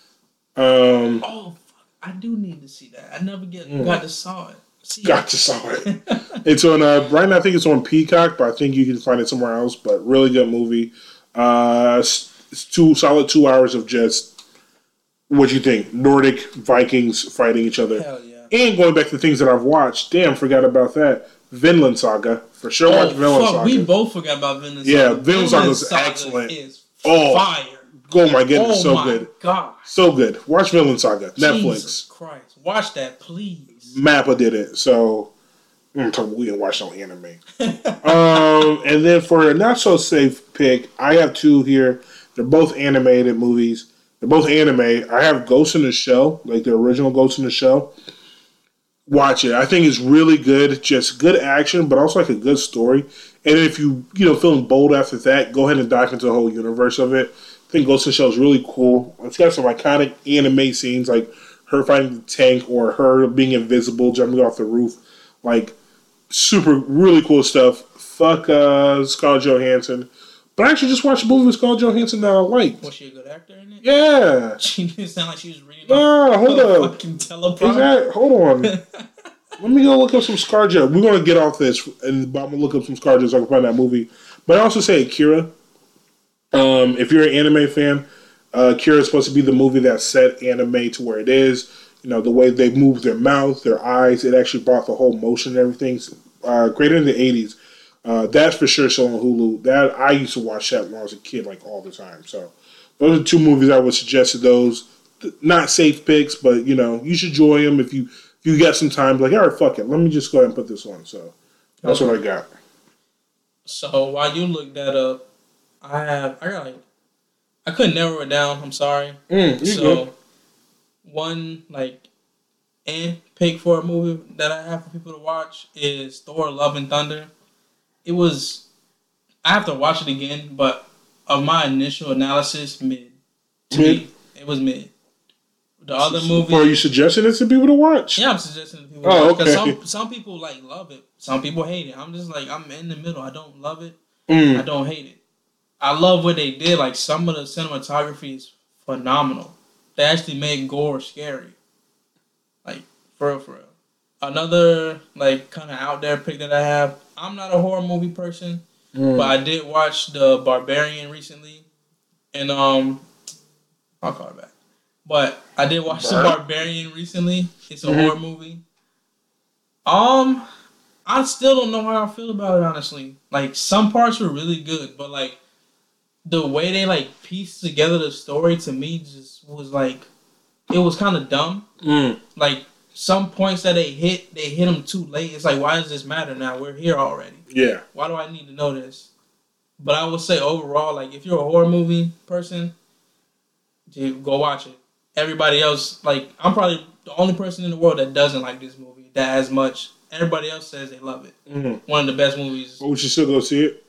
[SPEAKER 1] Um,
[SPEAKER 2] oh, fuck. I do need to see that. I never get mm. got to saw it. See
[SPEAKER 1] got
[SPEAKER 2] it.
[SPEAKER 1] to saw it. It's on, uh, right now I think it's on Peacock, but I think you can find it somewhere else. But really good movie. Uh, it's two solid two hours of just, what you think? Nordic Vikings fighting each other.
[SPEAKER 2] Hell yeah.
[SPEAKER 1] And going back to things that I've watched. Damn, forgot about that. Vinland Saga. For sure
[SPEAKER 2] oh,
[SPEAKER 1] watch Vinland
[SPEAKER 2] fuck,
[SPEAKER 1] Saga.
[SPEAKER 2] We both forgot about Vinland Saga.
[SPEAKER 1] Yeah, Vinland Saga is
[SPEAKER 2] Saga
[SPEAKER 1] excellent.
[SPEAKER 2] Is
[SPEAKER 1] oh,
[SPEAKER 2] fire.
[SPEAKER 1] Oh my goodness,
[SPEAKER 2] oh
[SPEAKER 1] so
[SPEAKER 2] my
[SPEAKER 1] good.
[SPEAKER 2] God.
[SPEAKER 1] So good. Watch Vinland Saga. Netflix.
[SPEAKER 2] Jesus Christ. Watch that, please.
[SPEAKER 1] Mappa did it, so I'm talking, we didn't watch no anime. um, and then for a not so safe pick, I have two here. They're both animated movies. They're both anime. I have Ghost in the Shell, like the original Ghost in the Shell. Watch it. I think it's really good. Just good action, but also like a good story. And if you, you know, feeling bold after that, go ahead and dive into the whole universe of it. I think Ghost in the Shell is really cool. It's got some iconic anime scenes, like her fighting the tank or her being invisible, jumping off the roof. Like, super, really cool stuff. Fuck uh, Scarlett Johansson. But I actually just watched a movie with Scarlett Johansson that I liked.
[SPEAKER 2] Was she a good actor in it?
[SPEAKER 1] Yeah.
[SPEAKER 2] She didn't sound like she was reading.
[SPEAKER 1] Nah, hold up.
[SPEAKER 2] Fucking teleprompter.
[SPEAKER 1] That, hold on. Let me go look up some ScarJo. We're gonna get off this, and I'm gonna look up some ScarJo so I can find that movie. But I also say Akira. Um, if you're an anime fan, uh, Akira is supposed to be the movie that set anime to where it is. You know, the way they move their mouth, their eyes, it actually brought the whole motion and everything. Uh, created in the eighties. Uh, that's for sure still on Hulu. That I used to watch that when I was a kid, like all the time. So those are two movies I would suggest to those. Not safe picks, but you know, you should enjoy them if you if you got some time. Like, all right, fuck it, let me just go ahead and put this on. So that's okay. What I got.
[SPEAKER 2] So while you look that up, I have I got like I couldn't narrow it down. I'm sorry.
[SPEAKER 1] Mm,
[SPEAKER 2] so
[SPEAKER 1] good.
[SPEAKER 2] One like and pick for a movie that I have for people to watch is Thor: Love and Thunder. It was I have to watch it again, but of my initial analysis, mid. To
[SPEAKER 1] mid.
[SPEAKER 2] me, it was mid. The other movie.
[SPEAKER 1] Are you suggesting it to people to watch?
[SPEAKER 2] Yeah, I'm suggesting to people to
[SPEAKER 1] oh,
[SPEAKER 2] watch. Because
[SPEAKER 1] okay.
[SPEAKER 2] some some people like love it. Some people hate it. I'm just like I'm in the middle. I don't love it.
[SPEAKER 1] Mm.
[SPEAKER 2] I don't hate it. I love what they did. Like some of the cinematography is phenomenal. They actually made gore scary. Like for real, for real. Another like kind of out there pick that I have. I'm not a horror movie person, mm. but I did watch The Barbarian recently, and um, I'll call it back. But I did watch Bar- The Barbarian recently. It's a mm-hmm. horror movie. Um, I still don't know how I feel about it, honestly. Like, some parts were really good, but, like, the way they, like, pieced together the story to me just was, like, it was kind of dumb.
[SPEAKER 1] Mm.
[SPEAKER 2] Like, some points that they hit, they hit them too late. It's like, why does this matter now? We're here already.
[SPEAKER 1] Yeah.
[SPEAKER 2] Why do I need to know this? But I would say overall, like, if you're a horror movie person, dude, go watch it. Everybody else, like, I'm probably the only person in the world that doesn't like this movie that as much. Everybody else says they love it. Mm-hmm. One of the best movies.
[SPEAKER 1] But we should still go see it.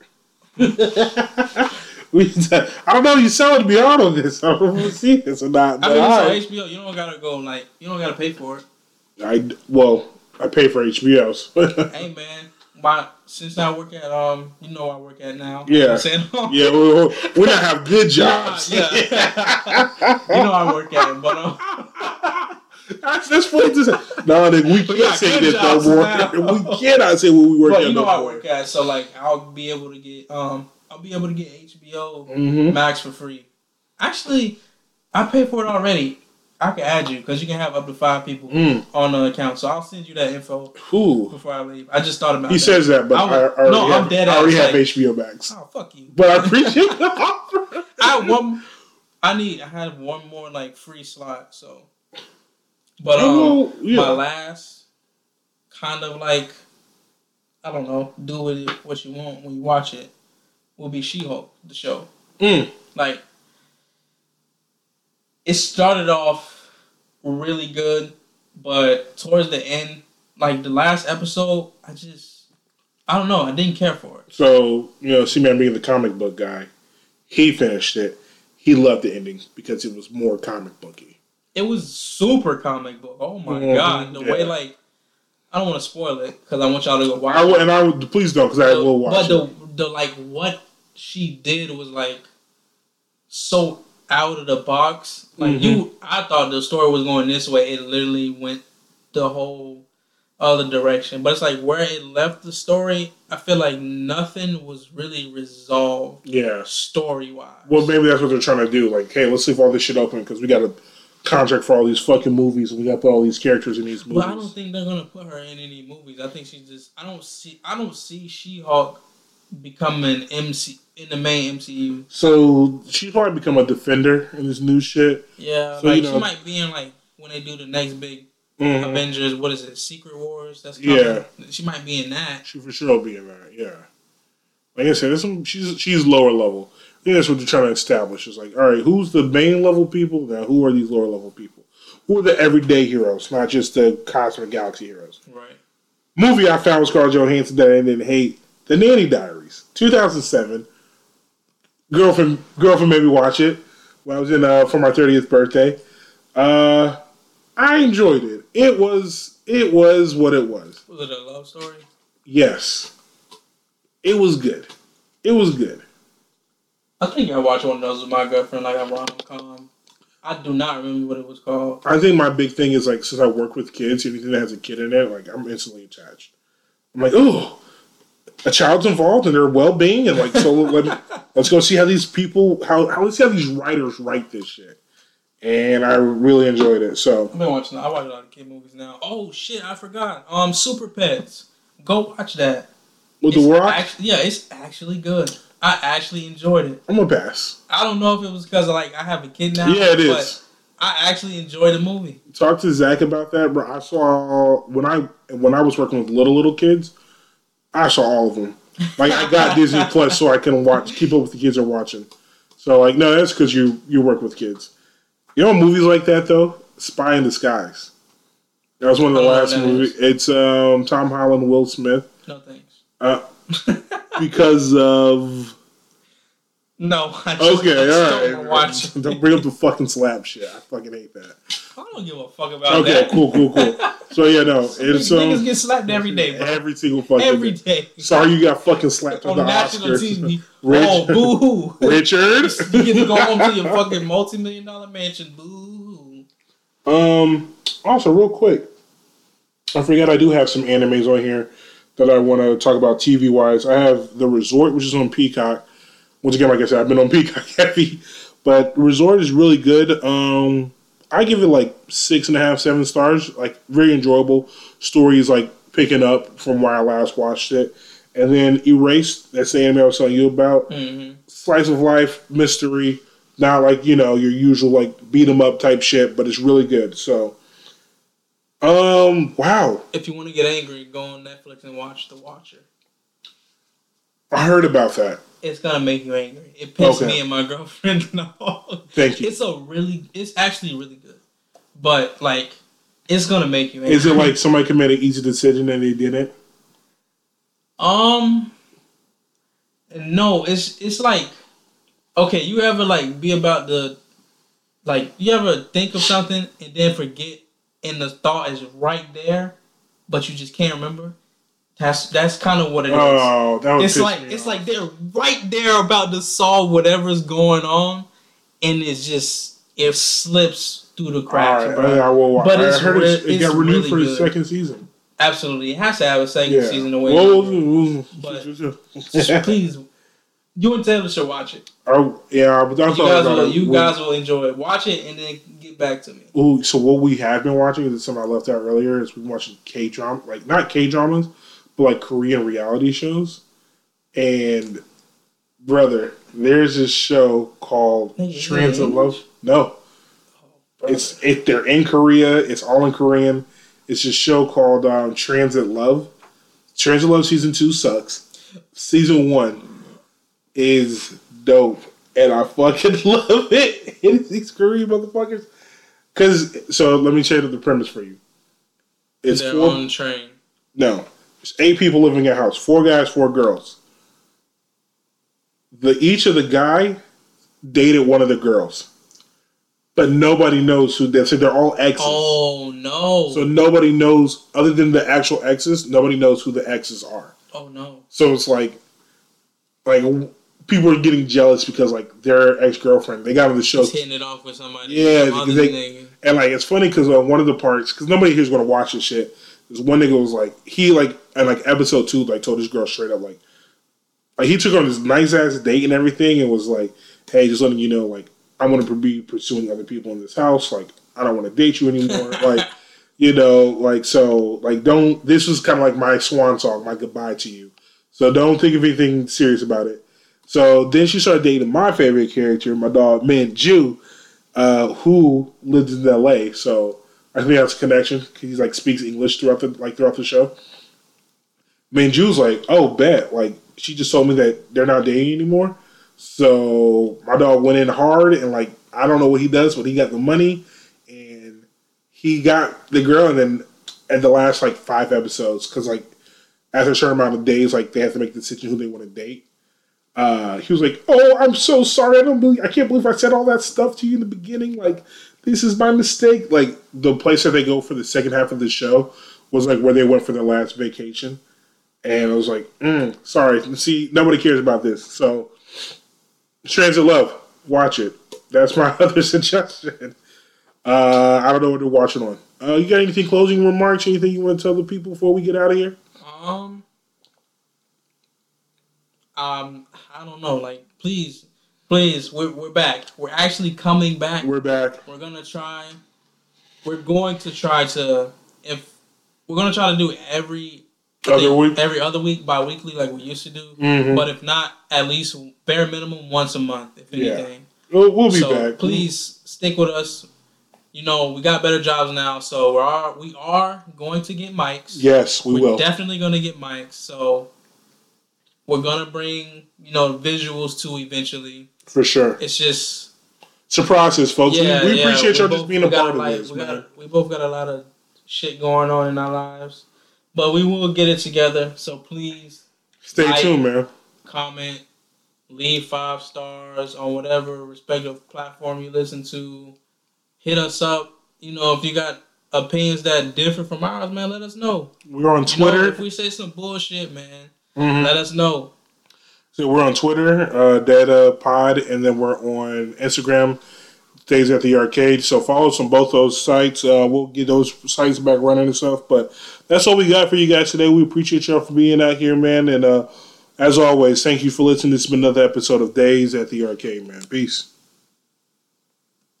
[SPEAKER 1] we, I don't know. You selling me out on this. I don't know if we'll see this or not.
[SPEAKER 2] I mean, it's
[SPEAKER 1] right.
[SPEAKER 2] on H B O. You don't gotta go like you don't gotta pay for it.
[SPEAKER 1] I well, I pay for H B Os.
[SPEAKER 2] Hey man, my since I work at um, you know I work at now.
[SPEAKER 1] Yeah,
[SPEAKER 2] you know what I'm saying?
[SPEAKER 1] yeah, we we don't have good jobs.
[SPEAKER 2] Yeah, yeah. You know I work at it, but um.
[SPEAKER 1] That's, that's funny to say. No, nigga, we can't say this no more. We cannot say what we work
[SPEAKER 2] but
[SPEAKER 1] at.
[SPEAKER 2] You know
[SPEAKER 1] no
[SPEAKER 2] I
[SPEAKER 1] more.
[SPEAKER 2] work at, so like I'll be able to get um I'll be able to get H B O
[SPEAKER 1] mm-hmm.
[SPEAKER 2] Max for free. Actually, I paid for it already. I can add you because you can have up to five people
[SPEAKER 1] mm.
[SPEAKER 2] on the account. So I'll send you that info
[SPEAKER 1] Ooh.
[SPEAKER 2] before I leave. I just thought about.
[SPEAKER 1] He
[SPEAKER 2] that.
[SPEAKER 1] says that, but I, I already
[SPEAKER 2] no,
[SPEAKER 1] have,
[SPEAKER 2] I'm dead.
[SPEAKER 1] I already have
[SPEAKER 2] like,
[SPEAKER 1] H B O Max.
[SPEAKER 2] Oh fuck you!
[SPEAKER 1] But I appreciate the offer.
[SPEAKER 2] I one. I need. I had one more like free slot. So. But um,
[SPEAKER 1] oh, yeah.
[SPEAKER 2] my last kind of like, I don't know, do with it what you want when you watch it, will be She-Hulk, the show.
[SPEAKER 1] Mm.
[SPEAKER 2] Like, it started off really good, but towards the end, like the last episode, I just, I don't know, I didn't care for it.
[SPEAKER 1] So, you know, see me, I'm being the comic book guy. He finished it. He loved the ending because it was more comic booky.
[SPEAKER 2] It was super comic book. Oh my mm-hmm. god, the yeah. way like I don't want to spoil it because I want y'all to go watch
[SPEAKER 1] I will,
[SPEAKER 2] it.
[SPEAKER 1] And I would please don't because I will watch
[SPEAKER 2] but
[SPEAKER 1] it.
[SPEAKER 2] But the the like what she did was like so out of the box. Like mm-hmm. you, I thought the story was going this way. It literally went the whole other direction. But it's like where it left the story. I feel like nothing was really resolved.
[SPEAKER 1] Yeah,
[SPEAKER 2] story wise.
[SPEAKER 1] Well, maybe that's what they're trying to do. Like, hey, let's leave all this shit open because we got to. Contract for all these fucking movies, and we got to put all these characters in these movies.
[SPEAKER 2] But I don't think they're gonna put her in any movies. I think she's just. I don't see. I don't see She-Hulk becoming M C in the main M C U.
[SPEAKER 1] So she's probably become a defender in this new shit.
[SPEAKER 2] Yeah,
[SPEAKER 1] so,
[SPEAKER 2] like
[SPEAKER 1] you know,
[SPEAKER 2] she might be in like when they do the next big mm-hmm. Avengers. What is it? Secret Wars. That's coming.
[SPEAKER 1] Yeah.
[SPEAKER 2] She might be in that.
[SPEAKER 1] She for sure will be in that. Yeah. Like I said, some, she's she's lower level. I think that's what they're trying to establish. It's like, all right, who's the main level people? Now, who are these lower level people? Who are the everyday heroes, not just the cosmic galaxy heroes?
[SPEAKER 2] Right.
[SPEAKER 1] Movie I found with Scarlett Johansson that I didn't hate, The Nanny Diaries, two thousand seven. Girlfriend, girlfriend made me watch it when I was in uh, for my thirtieth birthday. Uh, I enjoyed it. It was it was what it was.
[SPEAKER 2] Was it a love story?
[SPEAKER 1] Yes. It was good. It was good.
[SPEAKER 2] I think I watched one of those with my girlfriend, like a rom-com. I do not remember what it was called.
[SPEAKER 1] I think my big thing is like since I work with kids, anything that has a kid in it, like I'm instantly attached. I'm like, oh, a child's involved in their well-being, and like so let me, let's go see how these people how how let's see how these writers write this shit. And I really enjoyed it. So
[SPEAKER 2] I've been watching. I watch a lot of kid movies now. Oh shit, I forgot. Um, Super Pets. Go watch that.
[SPEAKER 1] With
[SPEAKER 2] it's
[SPEAKER 1] The Rock,
[SPEAKER 2] actually, yeah, it's actually good. I actually enjoyed it.
[SPEAKER 1] I'm gonna pass.
[SPEAKER 2] I don't know if it was because like I have a kid now.
[SPEAKER 1] Yeah, it is.
[SPEAKER 2] But I actually enjoyed the movie.
[SPEAKER 1] Talk to Zach about that, bro. I saw when I when I was working with little little kids, I saw all of them. Like I got Disney Plus so I can watch, keep up with the kids are watching. So like, no, that's because you you work with kids. You know, movies like that though, Spy in Disguise. That was one of the last movies. It's um, Tom Holland, Will Smith.
[SPEAKER 2] No thanks.
[SPEAKER 1] Uh, because of.
[SPEAKER 2] No, I just,
[SPEAKER 1] okay,
[SPEAKER 2] I just
[SPEAKER 1] all right.
[SPEAKER 2] don't watch it.
[SPEAKER 1] Don't bring up the fucking slap shit. I fucking hate that.
[SPEAKER 2] I don't give a fuck about
[SPEAKER 1] okay,
[SPEAKER 2] that.
[SPEAKER 1] Okay, cool, cool, cool. So yeah, no, it's um,
[SPEAKER 2] niggas get slapped every day, bro.
[SPEAKER 1] Every single fucking
[SPEAKER 2] every
[SPEAKER 1] day.
[SPEAKER 2] day.
[SPEAKER 1] Sorry, you got fucking slapped
[SPEAKER 2] on
[SPEAKER 1] at the
[SPEAKER 2] national
[SPEAKER 1] Oscars.
[SPEAKER 2] T V.
[SPEAKER 1] Rich,
[SPEAKER 2] oh, boo hoo,
[SPEAKER 1] Richard.
[SPEAKER 2] You get to go home to your fucking multi-million dollar mansion. Boo hoo.
[SPEAKER 1] Um. Also, real quick, I forgot I do have some animes on here that I want to talk about T V wise. I have The Resort, which is on Peacock. Once again, like I said, I've been on Peacock heavy, but Resort is really good. Um, I give it like six and a half, seven stars. Like very enjoyable. Stories like picking up from where I last watched it, and then Erased. That's the anime I was telling you about.
[SPEAKER 2] Mm-hmm.
[SPEAKER 1] Slice of life mystery, not like you know your usual like beat 'em up type shit, but it's really good. So, um, wow.
[SPEAKER 2] If you want to get angry, go on Netflix and watch The Watcher.
[SPEAKER 1] I heard about that.
[SPEAKER 2] It's gonna make you angry. It pissed
[SPEAKER 1] Okay.
[SPEAKER 2] me and my girlfriend off.
[SPEAKER 1] Thank you.
[SPEAKER 2] It's a really, it's actually really good, but like, it's gonna make you angry.
[SPEAKER 1] Is it like somebody could make an easy decision and they didn't?
[SPEAKER 2] Um, no. It's it's like, okay, you ever like be about the, like you ever think of something and then forget, and the thought is right there, but you just can't remember. That's that's kind of what it is.
[SPEAKER 1] Oh, that was
[SPEAKER 2] It's like it's like they're right there about to solve whatever's going on, and it's just it slips through the cracks,
[SPEAKER 1] right,
[SPEAKER 2] bro.
[SPEAKER 1] I will watch.
[SPEAKER 2] But
[SPEAKER 1] I
[SPEAKER 2] it's
[SPEAKER 1] heard
[SPEAKER 2] re-
[SPEAKER 1] it's, it
[SPEAKER 2] it's
[SPEAKER 1] got renewed
[SPEAKER 2] really
[SPEAKER 1] for the
[SPEAKER 2] good.
[SPEAKER 1] second season.
[SPEAKER 2] Absolutely, it has to have a second
[SPEAKER 1] Yeah.
[SPEAKER 2] season away.
[SPEAKER 1] Whoa, whoa, whoa.
[SPEAKER 2] But please, you and Taylor should watch it.
[SPEAKER 1] Oh, yeah, but that's
[SPEAKER 2] You
[SPEAKER 1] all
[SPEAKER 2] guys
[SPEAKER 1] about
[SPEAKER 2] will.
[SPEAKER 1] it.
[SPEAKER 2] You
[SPEAKER 1] We-
[SPEAKER 2] guys will enjoy it. Watch it and then get back to me.
[SPEAKER 1] Ooh, so what we have been watching is something I left out earlier. Is we've been watching K drama, like not K dramas, but like Korean reality shows. And brother, there's this show called
[SPEAKER 2] Nigga,
[SPEAKER 1] Transit
[SPEAKER 2] nigga.
[SPEAKER 1] Love. No,
[SPEAKER 2] Brother.
[SPEAKER 1] it's it. They're in Korea. It's all in Korean. It's a show called um, Transit Love. Transit Love season two sucks. Season one is dope, and I fucking love it. It's these Korean motherfuckers. Cause so let me change up the premise for you. It's
[SPEAKER 2] They're
[SPEAKER 1] four.
[SPEAKER 2] on the train.
[SPEAKER 1] No, it's eight people living in a house. Four guys, four girls. The each of the guy dated one of the girls, but nobody knows who they. So they're all exes.
[SPEAKER 2] Oh no!
[SPEAKER 1] So nobody knows, other than the actual exes, nobody knows who the exes are.
[SPEAKER 2] Oh no!
[SPEAKER 1] So it's like, like people are getting jealous because like their ex girlfriend, they got on the show,
[SPEAKER 2] He's hitting it off with somebody.
[SPEAKER 1] Yeah,
[SPEAKER 2] some
[SPEAKER 1] because
[SPEAKER 2] other
[SPEAKER 1] they-
[SPEAKER 2] nigga.
[SPEAKER 1] and like it's funny because uh, one of the parts, because nobody here's gonna watch this shit. This one nigga was like, he like, and like episode two, like told this girl straight up like, like he took her on this nice ass date and everything, and was like, hey, just letting you know, like I'm gonna be pursuing other people in this house, like I don't want to date you anymore, like. You know, like, so, like, don't, this was kind of like my swan song, my goodbye to you. So don't think of anything serious about it. So then she started dating my favorite character, my dog, Man Jew, uh, who lives in L A. So I think that's a connection, because he's, like, speaks English throughout the, like, throughout the show. Man Jew's like, oh, bet. Like, she just told me that they're not dating anymore. So my dog went in hard, and, like, I don't know what he does, but he got the money, and he got the girl, and then at the last like five episodes, because like after a certain amount of days, like they have to make the decision who they want to date. Uh, he was like, "Oh, I'm so sorry. I don't believe. I can't believe I said all that stuff to you in the beginning. Like, this is my mistake." Like the place that they go for the second half of the show was like where they went for their last vacation, and I was like, mm, "Sorry. See, nobody cares about this." So Transit Love. Watch it. That's my other suggestion. Uh, I don't know what they're watching on. Uh, you got anything closing remarks? Anything you want to tell the people before we get out of here?
[SPEAKER 2] Um, um, I don't know. Like, please, please, we're we're back. We're actually coming back.
[SPEAKER 1] We're back.
[SPEAKER 2] We're gonna try. We're going to try to if we're gonna try to do every
[SPEAKER 1] other week,
[SPEAKER 2] every other week, bi-weekly like we used to do.
[SPEAKER 1] Mm-hmm.
[SPEAKER 2] But if not, at least bare minimum once a month, if anything.
[SPEAKER 1] Yeah. We'll, we'll be
[SPEAKER 2] so
[SPEAKER 1] back.
[SPEAKER 2] Please stick with us. You know, we got better jobs now, so we are we are going to get mics.
[SPEAKER 1] Yes, we
[SPEAKER 2] we're
[SPEAKER 1] will.
[SPEAKER 2] Definitely going to get mics. So we're gonna bring you know visuals too eventually.
[SPEAKER 1] For sure.
[SPEAKER 2] It's just
[SPEAKER 1] it's a process, folks.
[SPEAKER 2] Yeah,
[SPEAKER 1] we, we
[SPEAKER 2] yeah,
[SPEAKER 1] appreciate
[SPEAKER 2] we
[SPEAKER 1] y'all
[SPEAKER 2] both,
[SPEAKER 1] just being a part
[SPEAKER 2] like,
[SPEAKER 1] of this,
[SPEAKER 2] we
[SPEAKER 1] man.
[SPEAKER 2] got, we both got a lot of shit going on in our lives, but we will get it together. So please
[SPEAKER 1] stay
[SPEAKER 2] like,
[SPEAKER 1] tuned, man.
[SPEAKER 2] Comment, leave five stars on whatever respective platform you listen to. Hit us up. You know, if you got opinions that differ from ours, man, let us know.
[SPEAKER 1] We're on
[SPEAKER 2] you
[SPEAKER 1] Twitter.
[SPEAKER 2] Know, if we say some bullshit, man,
[SPEAKER 1] mm-hmm.
[SPEAKER 2] let us know.
[SPEAKER 1] So we're on Twitter, uh, Data Pod, and then we're on Instagram, Days at the Arcade. So follow us on both those sites. Uh, we'll get those sites back running and stuff. But that's all we got for you guys today. We appreciate y'all for being out here, man. And uh, as always, thank you for listening. This has been another episode of Days at the Arcade, man. Peace.